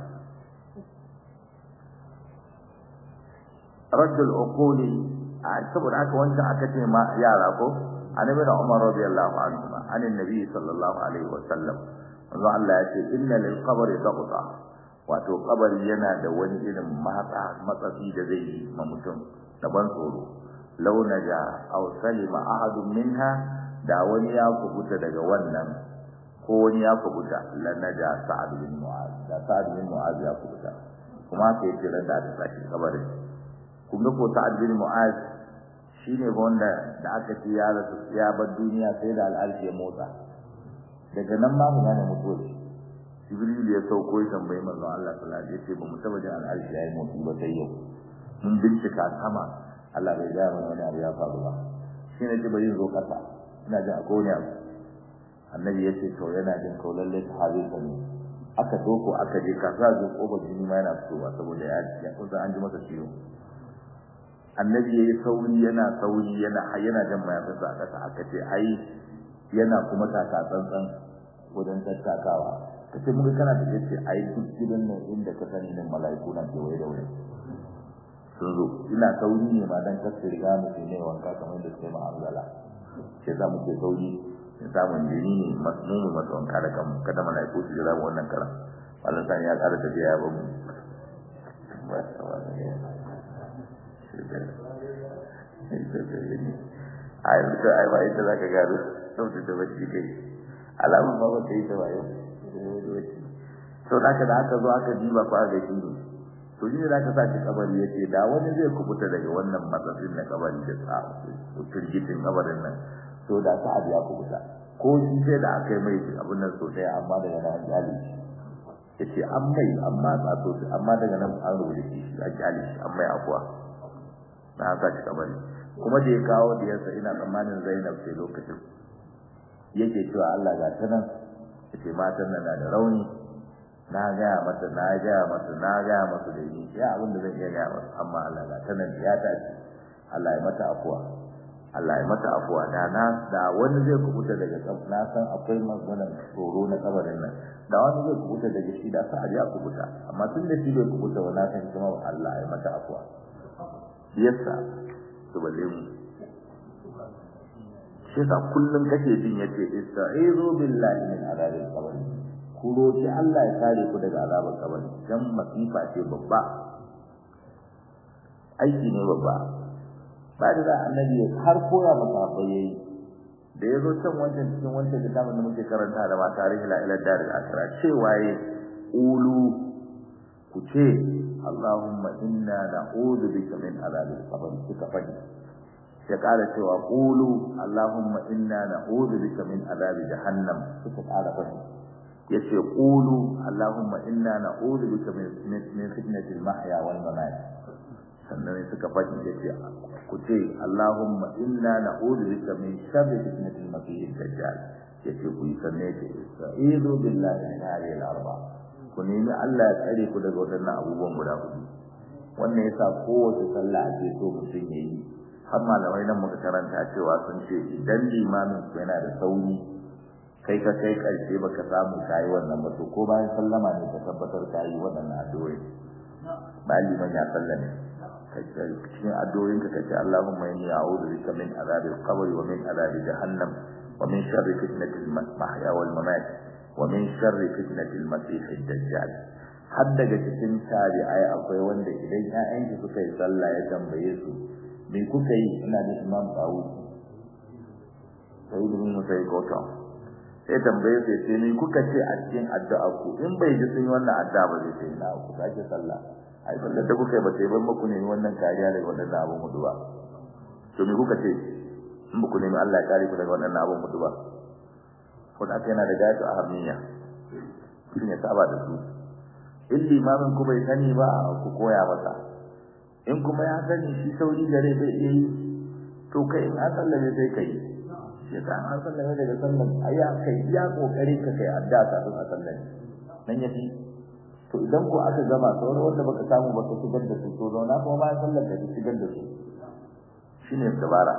raddul uquli a saboda haka wanda aka ce ma yara ko annabi da Umar radiyallahu anhu an annabi sallallahu alaihi wa sallam manzo Allah ya ce inna lil qabri taqta wato kabari yana da wani irin matsa matsafi da zai yi ma mutum da ban tsoro law naja aw salima ahadun minha da wani ya kubuta daga wannan ko wani ya kubuta la naja sa'ad bin mu'az da sa'ad bin mu'az ya kubuta kuma sai jira da ta saki kabarin kun ga ko sa'ad bin mu'az shine wanda da aka ci ya rasu ya bar duniya sai da al'arshi ya motsa daga nan ma mun gane mutuwa Jibril ya sauko ya tambayi manzo Allah sallallahu alaihi wasallam yace ba mu taba jin al'arshi yayi motsi ba sai yau mun bincika sama Allah bai ga mana wani abu ya faru ba shine ce bari zo kasa ina jin akwai wani abu annabi yace to yana jin ko lalle sahabi ne aka doko aka je kasa zo koba jini ma yana fitowa saboda ya ya kusa an ji masa ciwo annabi yayi sauri yana sauri yana yana jan mayafinsa a kasa aka ce ai yana kuma taka tsantsan wajen tattakawa kace muka kana da yace ai duk gidan nan inda ka sani nan malaiku na kewaye da wuri sun zo ina sauri ne ma dan kace riga mu ne wanka kamar da sai ma amzala sai za mu ke sauri in samu jini ne masmumu masa wanka da kan kada malaiku su jira mu wannan karan Allah san ya ƙara tafiya ya bamu ai da ai ba ita zaka gado sautin da bacci kai alamun ba wata yi ta wayo to haka da aka zo aka diba fa ga shi to shi da aka saki kabari yace da wani zai kubuta daga wannan matsatsin na kabari da sa to kirgitin kabarin nan to da ta abiya kubuta ko shi sai da aka mai abun nan so dai amma daga nan jali yace an mai amma ba to amma daga nan an rubuce shi a jali an mai akwa na saki kabari kuma da ya kawo da yasa ina tsammanin Zainab sai lokacin yake cewa Allah ga ta nan yace matan nan da rauni na ga mata na ga mata na ga mata da ni ya abin da zan iya ga mata amma Allah ga ta nan ya tashi Allah ya mata afwa Allah ya mata afwa da na da wani zai kubuta daga kabari na san akwai maganar tsoro na kabarin nan da wani zai kubuta daga shi da sa ya kubuta amma tun da shi bai kubuta wannan san kuma Allah ya mata afwa yasa to balle mu shi sa kullum kake jin yace ista'izu billahi min azabil qabr ku roki Allah ya kare ku daga azabar kabari dan masifa ce babba aiki ne babba ba da annabi har koya masa yayi da yazo can wancan cikin wancan kitabun da muke karanta da ba tarihi la ila dar al-akhirah cewa yi ulu ku ce Allahumma inna na'udhu bika min azabil qabr suka fadi sai kara cewa qulu Allahumma inna na'udhu bika min azabi jahannam suka kara fadi yace qulu Allahumma inna na'udhu bika min min fitnatil mahya wal mamat sannan suka fadi yace ku ce Allahumma inna na'udhu bika min sharri fitnatil masih ad-dajjal yace ku yi sanne ce sa'idu billahi min hadhihi al-arba ku nemi Allah ya tsare ku daga wadannan abubuwan guda hudu wannan yasa kowace sallah ake so mutum yayi har malamai nan muka karanta cewa sun ce idan limamin yana da sauri kai ka kai karshe baka samu kai wannan ba to ko bayan sallama ne ka tabbatar kai wadannan addu'o'i ba liman ya sallame kai cikin addu'o'in ka kace Allahumma inni a'udhu bika min azabil qabr wa min azabi jahannam wa min sharri fitnatil mahya wal mamat wa min sharri fitnatil masih ad-dajjal har daga cikin tabi'ai akwai wanda idan ƴaƴanki suka yi sallah ya tambaye su me kuka yi ina da Imam Dawud sai mun sai kota sai tambaye su ce me kuka ce a cikin addu'a ku in bai ji sun yi wannan addu'a ba zai sai na ku sake sallah ai sallar da kuka yi ba sai ban muku ne wannan kariya daga wannan abun mutuwa to me kuka ce in muku ne Allah ya kare ku daga wannan abun mutuwa ko da yana da gaisu a harniya shine saba da su in limamin ku bai sani ba ku koya masa in kuma ya sani shi sauri gare bai yi to kai in an sallame sai kai shi ka an sallame daga sallan ayya kai ya kokari ka kai addu'a kafin a sallame nan yafi to idan ko aka gama sauran wanda baka samu baka shigar da su to zauna kuma ba sallar da shigar da su shine dabara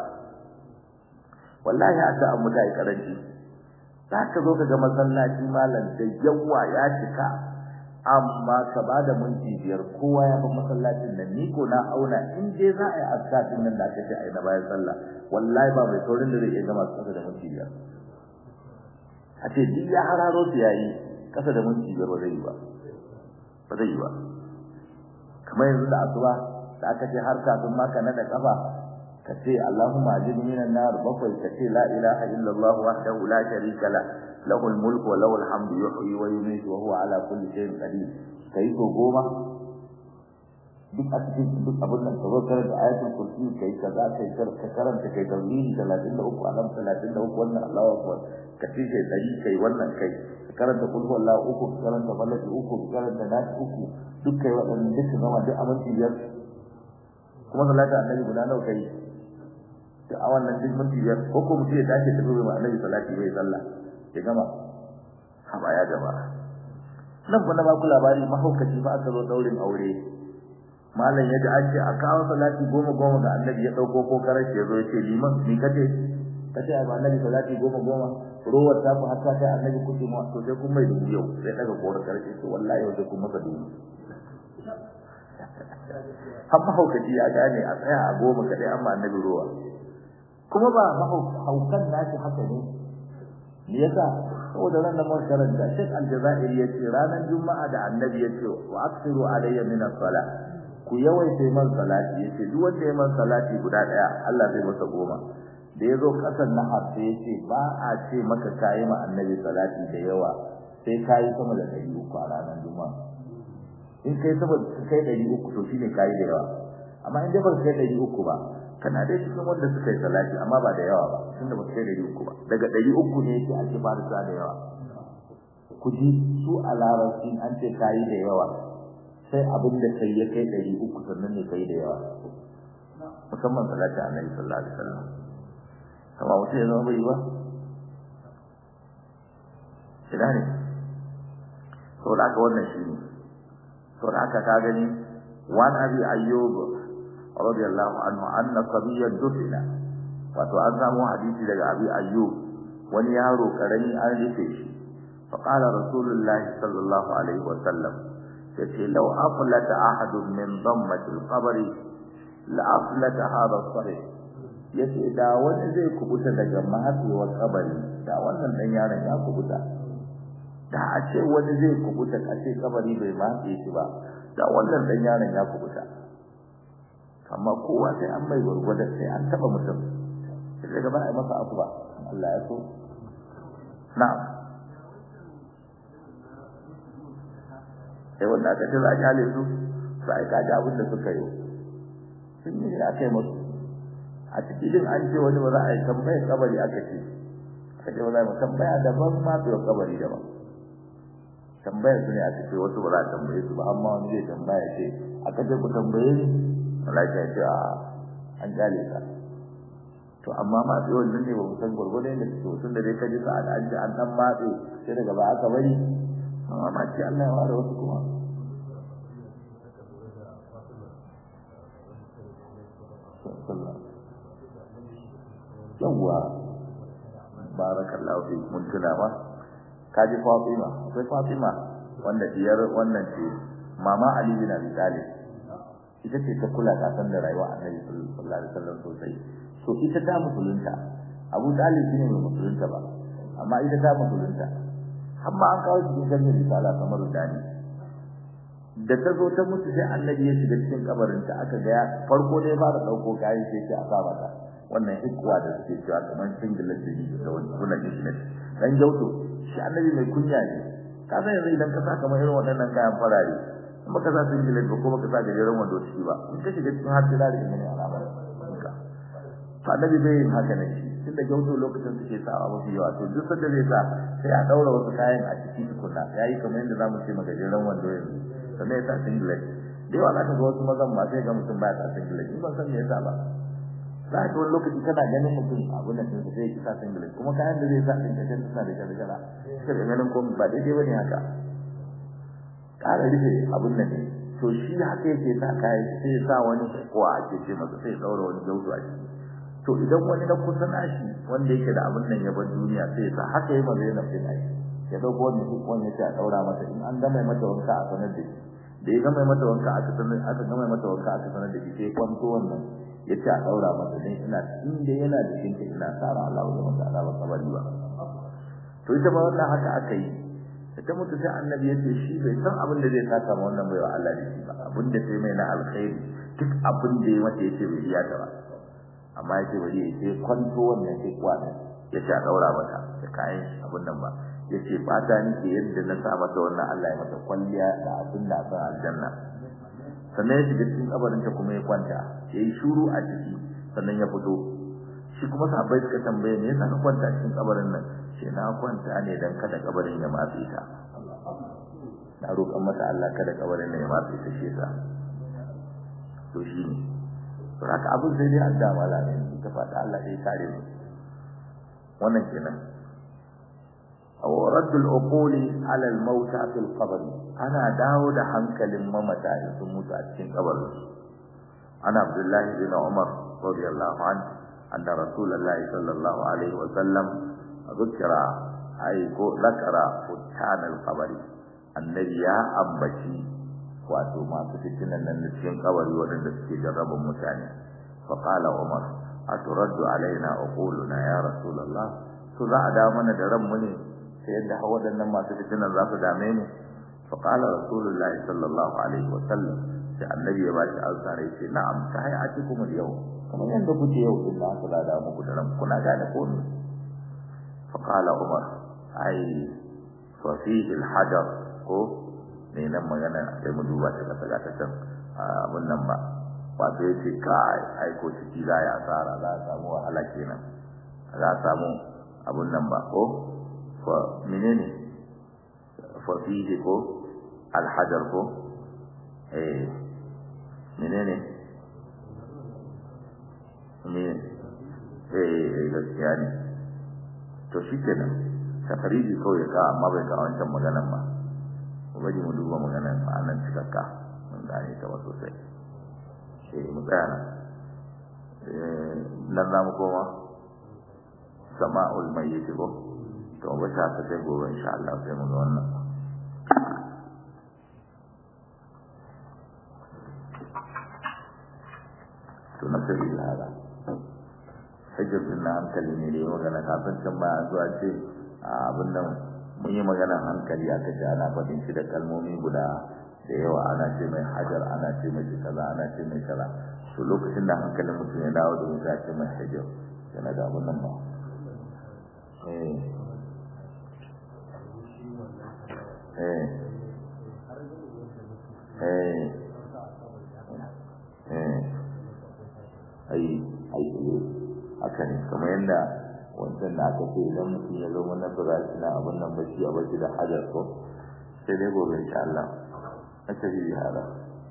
wallahi addu'a mutai karanci zaka zo ka ga masallaci malam da yawa ya cika amma ka bada minti biyar kowa ya ba masallacin nan ni ko na auna in dai za a yi askatin nan da aka ce a yi na bayan sallah wallahi ba mai saurin da zai iya gama kasa da minti biyar a ce duk ya hararo su yayi kasa da minti biyar ba zai yi ba ba zai yi ba kamar yanzu da asuba da aka ce har kafin ma ka nada kafa ka ce Allahumma ajirni minan nar bakwai ka ce la ilaha illallah wahdahu la sharika la lahu al-mulku wa lahu al-hamdu yuhyi wa yumiitu wa huwa ala kulli shay'in qadir kai to goma duk a cikin duk abun nan ka karanta ayatul kursi kai kaza kai ka karanta kai tawhid talatin da uku alam talatin da uku wannan Allahu akbar ka ce kai dari kai wannan kai ka karanta kul huwallahu uku ka karanta falaki uku ka karanta nas uku duk kai wadannan duk zama duk aminci biyar kuma salatu annabi guda nawa kai to a wannan duk minti biyar ko ko mutum ya tashi da ruwa annabi salati bai sallah ya gama haba ya gaba nan kuma ba ku labari mahaukaci ba aka zo daurin aure mallan yaji an ce a kawo salati goma goma ga annabi ya dauko ko karashi ya zo ya ce liman ni kace kace ba annabi salati goma goma ruwar ta ku hatta kai annabi kuce mu to sai kun mai dubu yau sai daga kora karashi to wallahi yau sai kun masa dubu amma haukaci ya gane a tsaya a goma kadai amma annabi ruwa kuma ba haukan nashi haka ne me yasa saboda ran da mun karanta Sheikh Al-Jazairi yace ranar Juma'a da Annabi yace wa aksiru alayya min as-salah ku yawaita man salati yace duk wanda ya man salati guda daya Allah zai masa goma da yazo kasan nahar sai yace ba a ce maka kai ma Annabi salati da yawa sai kai sama da dari uku a ranar Juma'a in kai sama kai dari uku to shine kai da yawa amma in dai ba kai dari uku ba kana dai cikin wanda suka yi salati amma ba da yawa ba tunda ba kai dari uku ba daga dari uku ne yake ake fara sa da yawa kuji su a larabci an ce kai da yawa sai abin da kai ya kai dari uku sannan ne kai da yawa musamman salati annabi sallallahu alaihi wasallam kuma wace ya zama bai ba ina ne to da ka wannan shi ne to da ka ka gani wan abi ayyub radiyallahu anhu anna sabiyyan dufina wato an samu hadisi daga abi ayyub wani yaro karami an rufe shi fa qala rasulullahi sallallahu alaihi wasallam yace law aflata ahadun min dammati al-qabr la aflata hadha as-sahih yace da wani zai kubuta daga mahaifiyar kabari da wannan dan yaron ya kubuta da a ce wani zai kubuta a ce kabari bai mahaife shi ba da wannan dan yaron ya kubuta amma kowa sai an mai gurgurda sai an taba mutum sai daga ba ai masa afuwa Allah ya so na'am sai wanda aka ce za a jale su sai ka ji abin da suka yi sun yi ya kai musu a cikin an ce wani ba za a yi tambaya kabari aka ce aka ce ba za a tambaya daban ma to kabari daban tambayar su ne aka ce wasu ba za a tambaye su ba amma wani zai tambaya ce aka ce ku tambaye ni malaka ya ce a an jale ka to amma ma sai wannan ne ba mu san gurgurdan da su tun da dai kaji sa an ji an dan matse sai daga ba aka bari amma ma ce Allah ya ware wasu kuma yawwa barakallahu fi mun tunawa kaji Fatima akwai Fatima wanda diyar wannan ce mama Ali bin Abi Talib ita ce ta kula da san da rayuwa Annabi sallallahu alaihi wasallam sosai so ita ta musulunta Abu Talib shine mai musulunta ba amma ita ta musulunta amma an kawo cikin ganin risala kamar dani da ta zo ta mutu sai Annabi ya shiga cikin kabarinta aka ga farko dai ba da dauko kayan sai ce a saba ta wannan hikwa da suke cewa kamar singlet da wani sunan Islam dan jauto shi Annabi mai kunya ne ka san yanzu idan ka sa kamar irin waɗannan kayan farare in baka sa singlet ba ko baka sa gajeren wando ciki ba in ka shiga cikin har da ne alama ka Annabi bai yin haka ne shi tunda jauto lokacin suke sawa mafi yawa to duk sanda zai sa sai a daura wasu kayan a ciki tukunna yayi kamar yadda zamu ce magajeren wando yanzu sannan ya sa singlet da yawa zaka ga wasu mazan ma sai ga mutum baya sa singlet in ban san me yasa ba za ka wani lokaci kana ganin mutum abin da sai sai sa singlet kuma kayan da zai sa din da suna da kala kala sai da ganin komai ba daidai bane haka kara rufe abin nan ne to shi haka yake sa kai sai sa wani ko a ce ce masa sai daura wani gautu a ciki to idan wani na kusa nashi wanda yake da abin nan ya bar duniya sai sa haka yayi mazai na fin ai ya dauko wani duk wani ya daura masa in an gama mata wanka a sanar da shi da ya gama mata wanka aka sanar aka gama mata wanka aka sanar da shi sai kwanto wannan yace a daura masa dan ina inda yana da kinta ina tsara Allah da masa azaba kabari ba to ita ba wannan haka aka yi ita mutu sai Annabi yace shi bai san abin da zai saka ma wannan baiwa Allah da shi ba abin da sai mai na alkhairi duk abin da ya mata yace bai iya ta ba amma yace bari yace kwanto wannan sai kwana yace a daura mata da kayan abin nan ba yace fata nake yadda na sa mata wannan Allah ya mata kwalliya da abin da ba aljanna sannan ya shiga cikin kabarin ta kuma ya kwanta yayi shuru a ciki sannan ya fito shi kuma sahabbai suka tambaye me yasa ka kwanta cikin kabarin nan sai na kwanta ne dan kada kabarin ya matse ta na roƙon mata Allah kada kabarin nan ya matse ta shi yasa to shi ne to haka abin sai dai adda mala ne ta fata Allah ya kare mu wannan kenan aw raddul uquli ala al mauta fil qabr ana dawo da hankalin mamata sun mutu a cikin kabarin ana Abdullah ibn Umar radiyallahu anhu anna Rasulullah sallallahu alaihi wa sallam dhukira ay ko lakara futan al qabr annabi ya ambaci wato masu fitinan nan cikin kabari wadanda suke jarraban mutane fa qala Umar aturaddu alaina uquluna ya Rasulullah to za a da mana da ranmu ne sai yadda waɗannan masu fitinan za su dame mu fa qala Rasulullahi sallallahu alaihi wa sallam sai annabi ya ba shi alsare ce na'am sai a cikin mu yau kamar yanda kuke yau din da aka da muku da ran kuna gane ko ne fa qala Umar ai fa fihi al-hajar ko ne nan magana sai mu duba ta daga ta can abun nan ba wato yace kai ai ko ciki za ya asara za a samu wahala kenan za a samu abun nan ba ko fa menene fa fihi ko al-hajar ko eh menene ne eh gaskiya ne to shikenan tafariji ko ya ka amma bai ka wancan maganan ba bari mu duba maganan ma'anan cikakka mun gane ta wato sai eh mu tsaya eh nan za mu koma sama'ul mayyit ko to ba ta ta sai gobe insha Allah sai mu ga wannan to na sai ila hijir din na hankali ne dai magana kafin can ba zuwa ce abin nan mun yi maganar hankali aka ce ana faɗin shi da kalmomi guda da yawa ana ce mai hajar ana ce mai kaza ana ce mai kaza to lokacin da hankalin mutum ya dawo da wuta ce mai hijir yana da abin nan ba eh eh eh eh ai ai haka ne kamar yadda wancan da aka ce idan mutum ya zo mana firashi na abin nan ba shi a bashi da hajar ko sai dai gobe insha Allah aka yi hada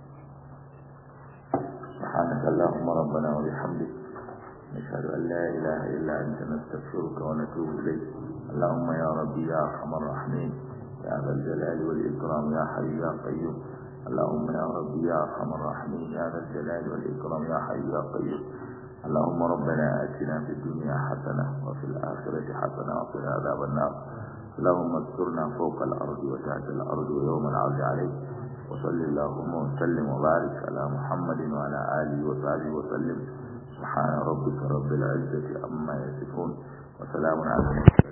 سبحانك اللهم ربنا وبحمدك نشهد أن لا إله إلا أنت نستغفرك ونتوب إليك اللهم يا ربي يا أرحم الراحمين يا ذا الجلال والإكرام يا حي يا قيوم اللهم يا ربي يا أرحم الراحمين يا ذا الجلال والإكرام يا حي يا قيوم اللهم ربنا آتنا في الدنيا حسنة وفي الآخرة حسنة وقنا عذاب النار اللهم اذكرنا فوق الأرض وتحت الأرض ويوم العرض عليك وصل اللهم وسلم وبارك على محمد وعلى آله وصحبه وسلم سبحان ربك رب العزة عما يصفون وسلام على المرسلين